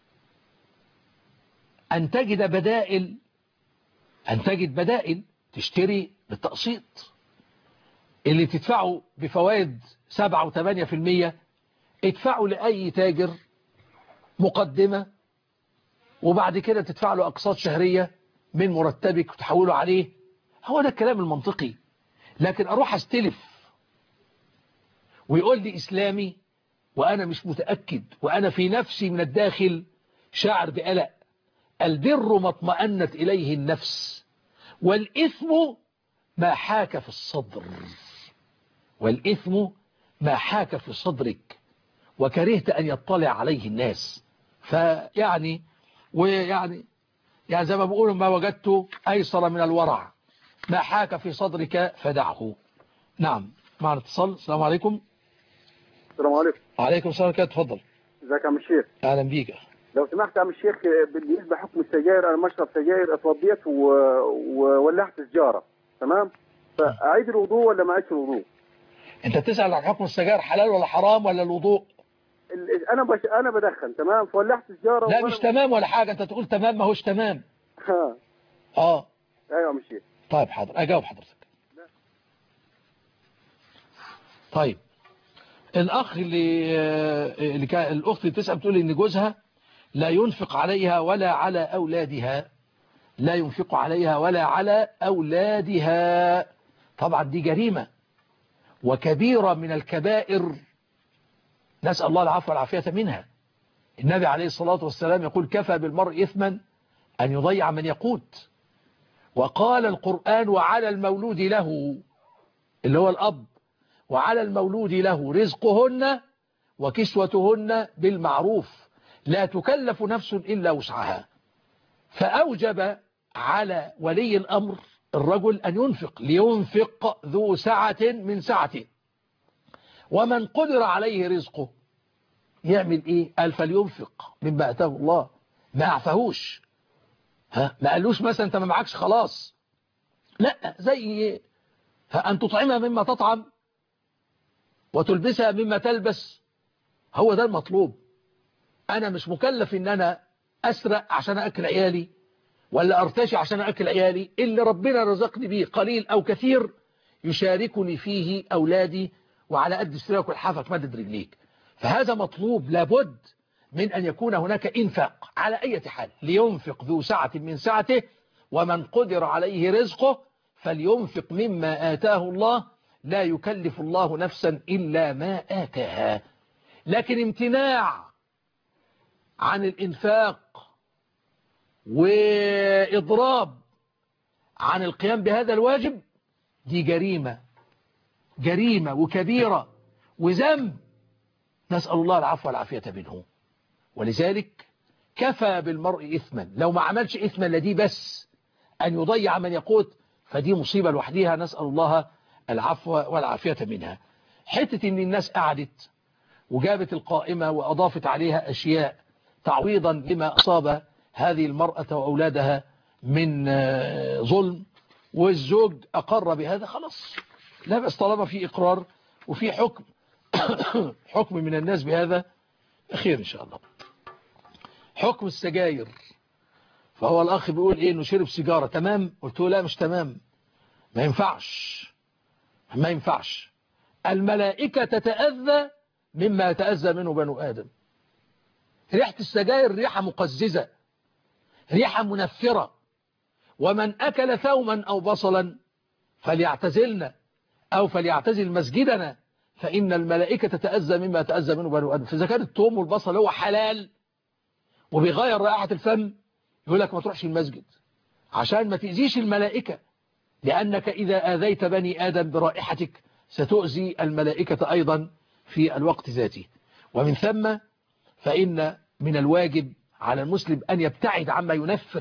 أن تجد بدائل تشتري بالتقسيط. اللي تدفعه بفوائد 7 و8% ادفعه لأي تاجر مقدمة، وبعد كده تدفع له أقساط شهرية من مرتبك وتحوله عليه. هو ده الكلام المنطقي. لكن أروح أستلف ويقول لي إسلامي وأنا مش متأكد، وأنا في نفسي من الداخل شاعر بقلق. البر ما اطمأنت إليه النفس، والإثم ما حاك في الصدر. والإثم ما حاك في صدرك وكرهت أن يطلع عليه الناس. فيعني زي ما بقولوا: ما وجدت أيسر من الورع، ما حاك في صدرك فدعه. نعم، معنا اتصال. السلام عليكم. السلام عليكم. وعليكم السلام. اتفضل. ازيك يا عم الشيخ؟ اهلا بيك. لو سمحت يا عم الشيخ، بالنسبه لحكم السجاير، انا مشرب سجاير، اتوضيت وولعت سجاره، تمام؟ فاعيد الوضوء ولا ما اعيدش الوضوء؟ انت بتسال عن حكم السجاير حلال ولا حرام ولا الوضوء؟ انا بدخن، تمام؟ فولعت سجاره. لا مش تمام ولا حاجه، انت تقول تمام ما هوش تمام. ايوه يا عم الشيخ. طيب حاضر، اجاوب حضرتك. طيب الاخ اللي كان الاخت اللي بتسال بتقول ان جوزها لا ينفق عليها ولا على اولادها، لا ينفق عليها ولا على اولادها. طبعا دي جريمه وكبيره من الكبائر، نسال الله العفو والعافيه منها. النبي عليه الصلاه والسلام يقول: كفى بالمرء اثما ان يضيع من يقوت. وقال القرآن: وعلى المولود له، اللي هو الأب، وعلى المولود له رزقهن وكسوتهن بالمعروف، لا تكلف نفس إلا وسعها. فأوجب على ولي الأمر الرجل أن ينفق، لينفق ذو سعة من سعته. ومن قدر عليه رزقه يعمل إيه؟ قال: فلينفق مما أتاه الله، ما أعفهوش. ما قالوش مثلا انت ما معكش خلاص، لا، زي أن تطعمها مما تطعم وتلبسها مما تلبس. هو ده المطلوب. أنا مش مكلف إن أنا أسرق عشان أكل عيالي، ولا أرتشي عشان أكل عيالي، اللي ربنا رزقني بيه قليل أو كثير يشاركني فيه أولادي، وعلى قد اشتراك الحافك مدد رجليك. فهذا مطلوب، لابد من أن يكون هناك إنفاق على أي حال. لينفق ذو سعة من سعته ومن قدر عليه رزقه فلينفق مما آتاه الله لا يكلف الله نفسا إلا ما آتاها. لكن امتناع عن الإنفاق وإضراب عن القيام بهذا الواجب دي جريمة وكبيرة وذنب، نسأل الله العفو والعافية منه. ولذلك كفى بالمرء إثما، لو ما عملش إثما لدي بس أن يضيع من يقوت، فدي مصيبة لوحدها، نسأل الله العفو والعافية منها. حتة إن الناس قعدت وجابت القائمة وأضافت عليها أشياء تعويضا لما أصاب هذه المرأة وأولادها من ظلم، والزوج أقر بهذا، خلاص لا بس طالما في إقرار وفي حكم من الناس بهذا خير إن شاء الله. حكم السجاير، فهو الأخ بيقول إيه إنه شرب سيجارة، تمام؟ قلت له لا مش تمام، ما ينفعش. الملائكة تتأذى مما يتأذى منه بنو آدم. ريحة السجاير ريحة مقززة، ريحة منفرة، ومن أكل ثوما أو بصلا فليعتزلنا أو فليعتزل مسجدنا فإن الملائكة تتأذى مما يتأذى منه بنو آدم. فإذا كان الثوم والبصل هو حلال وبيغير رائحة الفم، يقول لك ما تروحش المسجد عشان ما تأذيش الملائكة، لأنك إذا آذيت بني آدم برائحتك ستؤذي الملائكة أيضا في الوقت ذاته. ومن ثم فإن من الواجب على المسلم أن يبتعد عما ينفر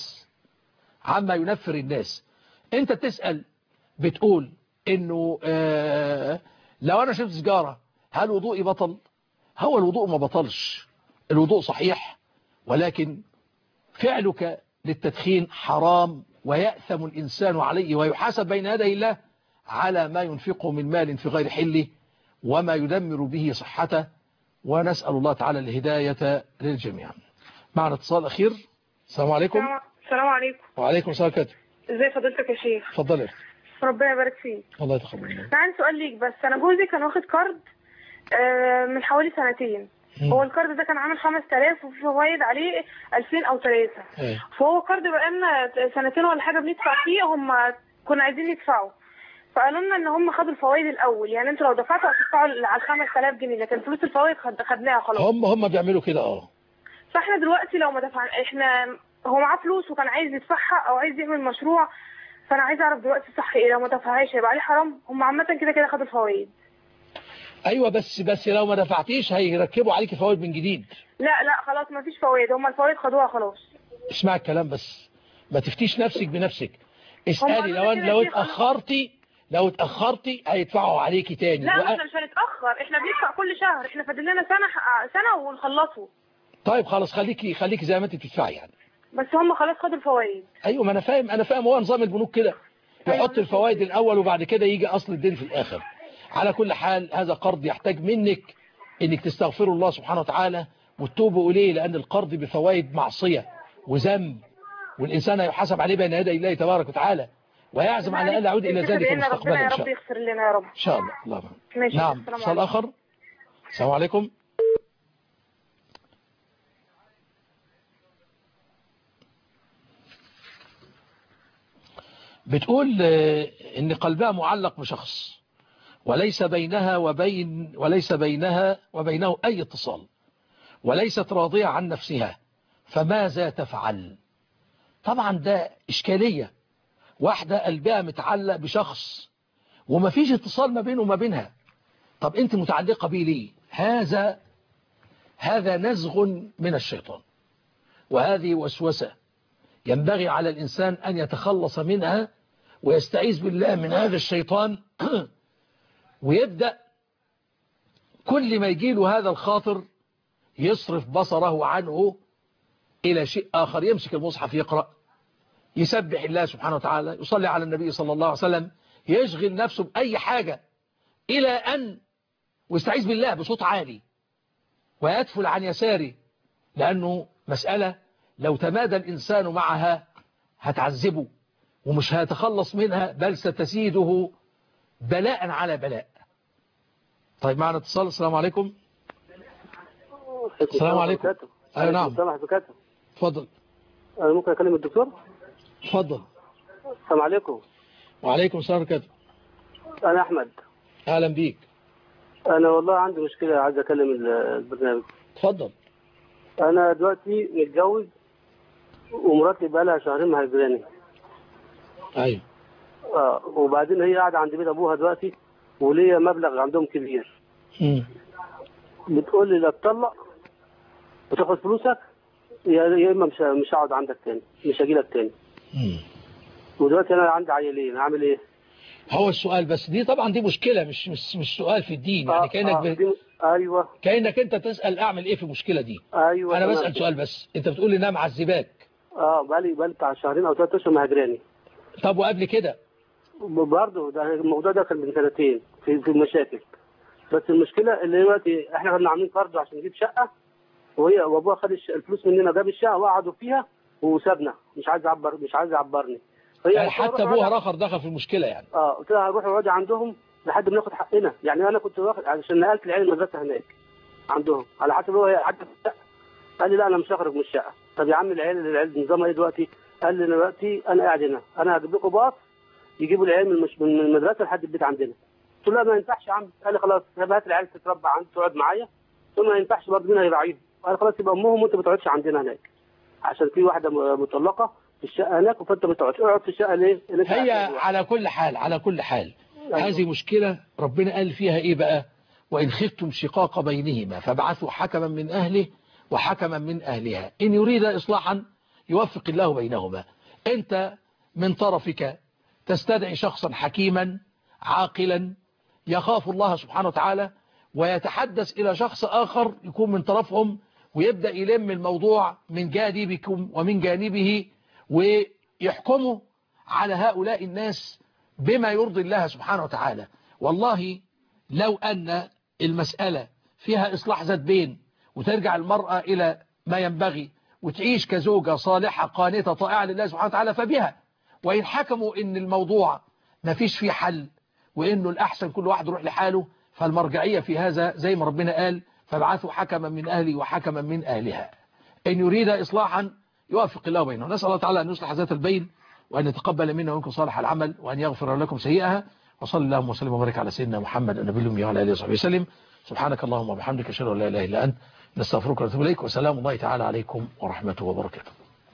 الناس. أنت تسأل بتقول إنه لو أنا شربت سجارة هل وضوئي بطل؟ هو الوضوء ما بطلش، الوضوء صحيح، ولكن فعلك للتدخين حرام، ويأثم الإنسان عليه ويحاسب بين يدي الله على ما ينفقه من مال في غير حله وما يدمر به صحته، ونسأل الله تعالى الهداية للجميع. معنا اتصال أخير. السلام عليكم. السلام عليكم. وعليكم السلام عليكم. ازي فضيلتك يا شيخ؟ اتفضل. ربنا يبارك فيك. الله يتقبل منك. عندي سؤال ليك بس. انا جوزي كان واخد كارد من حوالي سنتين. هو الكارد ده كان عامل 5000 وفي فوائد عليه 2000 أو 3. فهو كارد بقالنا سنتين ولا حاجه بندفع فيه، هم كنا عايزين يدفعوا، فقالوا لنا ان هم خدوا الفوائد الاول، يعني انتوا لو دفعتوا هتدفعوا على 5000 جنيه، لكن فلوس الفوائد خدناها خلاص. هم بيعملوا كده. فاحنا دلوقتي لو ما دفعنا، احنا هو معاه فلوس وكان عايز يدفعها او عايز يعمل مشروع، فانا عايز اعرف دلوقتي صح ايه. لو ما دفعهاش هيبقى عليه حرام؟ هم عامه كده خدوا الفوائد. ايوه بس لو ما دفعتيش هيركبوا عليكي فوائد من جديد. لا خلاص ما فيش فوائد، هم الفوائد خدوها خلاص. اسمع الكلام بس، ما تفتيش نفسك بنفسك. اسالي لو اتاخرتي هيدفعوا عليكي تاني. لا احنا مش هنتاخر، احنا بندفع كل شهر، احنا فاضل لنا سنه ونخلصه. طيب خلاص خليكي زي ما انت بتدفعي يعني. بس هم خلاص خدوا الفوائد. ايوه ما انا فاهم هو نظام البنوك كده، يحط الفوائد الاول وبعد كده يجي اصل الدين في الاخر. على كل حال هذا قرض يحتاج منك انك تستغفروا الله سبحانه وتعالى وتتوبوا اليه، لان القرض بفوائد معصيه وذنب، والانسان يحاسب عليه بين يدي الله تبارك وتعالى، ويعزم على الا يعود الى ذلك مستقبلا ان شاء الله. ربنا يغفر لنا يا رب ان شاء الله. اللهم نعم. اتصال اخر. السلام عليكم. بتقول ان قلبها معلق بشخص وليس بينها وبينه اي اتصال، وليست راضية عن نفسها، فماذا تفعل؟ طبعا ده إشكالية، واحدة قلبها متعلق بشخص وما فيش اتصال ما بينه وما بينها. طب انت متعلقة بيه ليه؟ هذا نزغ من الشيطان، وهذه وسوسة ينبغي على الإنسان أن يتخلص منها ويستعيذ بالله من هذا الشيطان، ويبدأ كل ما يجيله هذا الخاطر يصرف بصره عنه إلى شيء آخر، يمسك المصحف يقرأ، يسبح الله سبحانه وتعالى، يصلي على النبي صلى الله عليه وسلم، يشغل نفسه بأي حاجة إلى أن ويستعيذ بالله بصوت عالي ويدفل عن يساره، لأنه مسألة لو تمادى الإنسان معها هتعذبه ومش هيتخلص منها، بل ستزيده بلاء على بلاء. طيب معنا اتصال. السلام عليكم. السلام عليكم. ايوه نعم. اتفضل. انا ممكن اكلم الدكتور؟ اتفضل. السلام عليكم. وعليكم السلام ورحمة الله. انا احمد. اهلا بيك. انا والله عندي مشكله، عايز اكلم البرنامج. اتفضل. انا دلوقتي متجوز ومراتي بقى لها شهرين مهاجراني. ايوه. وبعدين هي قاعده عند بيت ابوها دلوقتي، وليا مبلغ عندهم كبير. بتقول لي لا تطلق وتاخد فلوسك، يا اما مش هقعد عندك تاني، مش هاجي لك تاني. ودلوقتي انا عندي عيالين، اعمل ايه؟ هو السؤال بس دي طبعا دي مشكله، مش سؤال في الدين، يعني كانك ايوه، كانك انت تسال اعمل ايه في المشكله دي. ايوه انا بسال سؤال بس، انت بتقول لي انها معذباك. بقالي بتاع شهرين او 3 اشهر مهاجراني. طب وقبل كده؟ برضه الموضوع ده كان من سنتين في المشاكل. بس المشكله اللي دلوقتي احنا كنا عاملين قرض عشان نجيب شقه، وهي وابوها خد الفلوس مننا، جاب الشقه وقعدوا فيها وسابنا، مش عايز يعبرني. يعني حتى ابوها رخر دخل في المشكله يعني. قلت لها هنروح نقعد عندهم لحد ما ناخد حقنا. يعني انا كنت واخد عشان نقلت العيال المدرسه هناك عندهم، على حسب هو قعد في الشقه. قال لي لا انا مش هخرج من الشقه. طب يا عم العيال نظامها ايه دلوقتي؟ قال لي دلوقتي انا قاعد هنا، انا هجيب لكم باص يجيبوا العيال من المدرسه لحد البيت عندنا. قلت له لا ما ينفعش يا عم. قال لي خلاص هات العيال تتربى عندي تقعد معايا. قلت له ما ينفعش برضه، مين هيراعيهم؟ قال خلاص يبقى امهم وانت ما تقعدش عندنا هناك، عشان في واحده مطلقه في الشقه هناك، فانت ما تقعدش. اقعد في الشقه ليه؟ هي على كل حال هذه مشكله ربنا قال فيها ايه بقى؟ وان خفتم شقاق بينهما فابعثوا حكما من اهله وحكما من اهلها ان يريد اصلاحا يوفق الله بينهما. انت من طرفك تستدعي شخصا حكيما عاقلا يخاف الله سبحانه وتعالى، ويتحدث إلى شخص آخر يكون من طرفهم، ويبدأ يلم الموضوع من جانبكم ومن جانبه، ويحكموا على هؤلاء الناس بما يرضي الله سبحانه وتعالى. والله لو أن المسألة فيها إصلاح ذات بين، وترجع المرأة إلى ما ينبغي، وتعيش كزوجة صالحة قانتة طائعة لله سبحانه وتعالى، فبها. وإن حكموا إن الموضوع ما فيش فيه حل، وإنه الأحسن كل واحد يروح لحاله، فالمرجعية في هذا زي ما ربنا قال فابعثوا حكما من أهلي وحكما من أهلها إن يريد إصلاحا يوفق الله بينهم. نسأل الله تعالى أن يصلح ذات البين، وأن يتقبل منا ومنكم صالح العمل، وأن يغفر لكم سيئها. وصلى الله وسلم وبارك على سيدنا محمد النبي الأمي وعلى آله وصحبه وسلم. سبحانك اللهم وبحمدك أشهد أن لا إله إلا أنت نستغفرك ونتوب إليك، وسلام الله تعالى عليكم ورحمته وبركاته.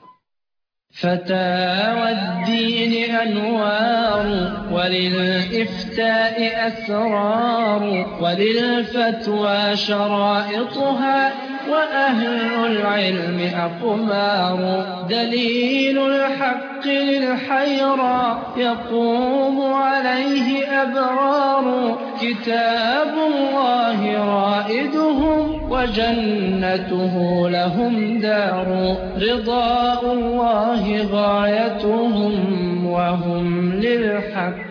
فتاوى الدين أنوار، وللإفتاء أسرار، وللفتوى شرائطها، وأهل العلم أقمار. دليل الحق للحيرى يقوم عليه أبرار. كتاب الله رائدهم وجنته لهم دار. رضاء الله غايتهم وهم للحق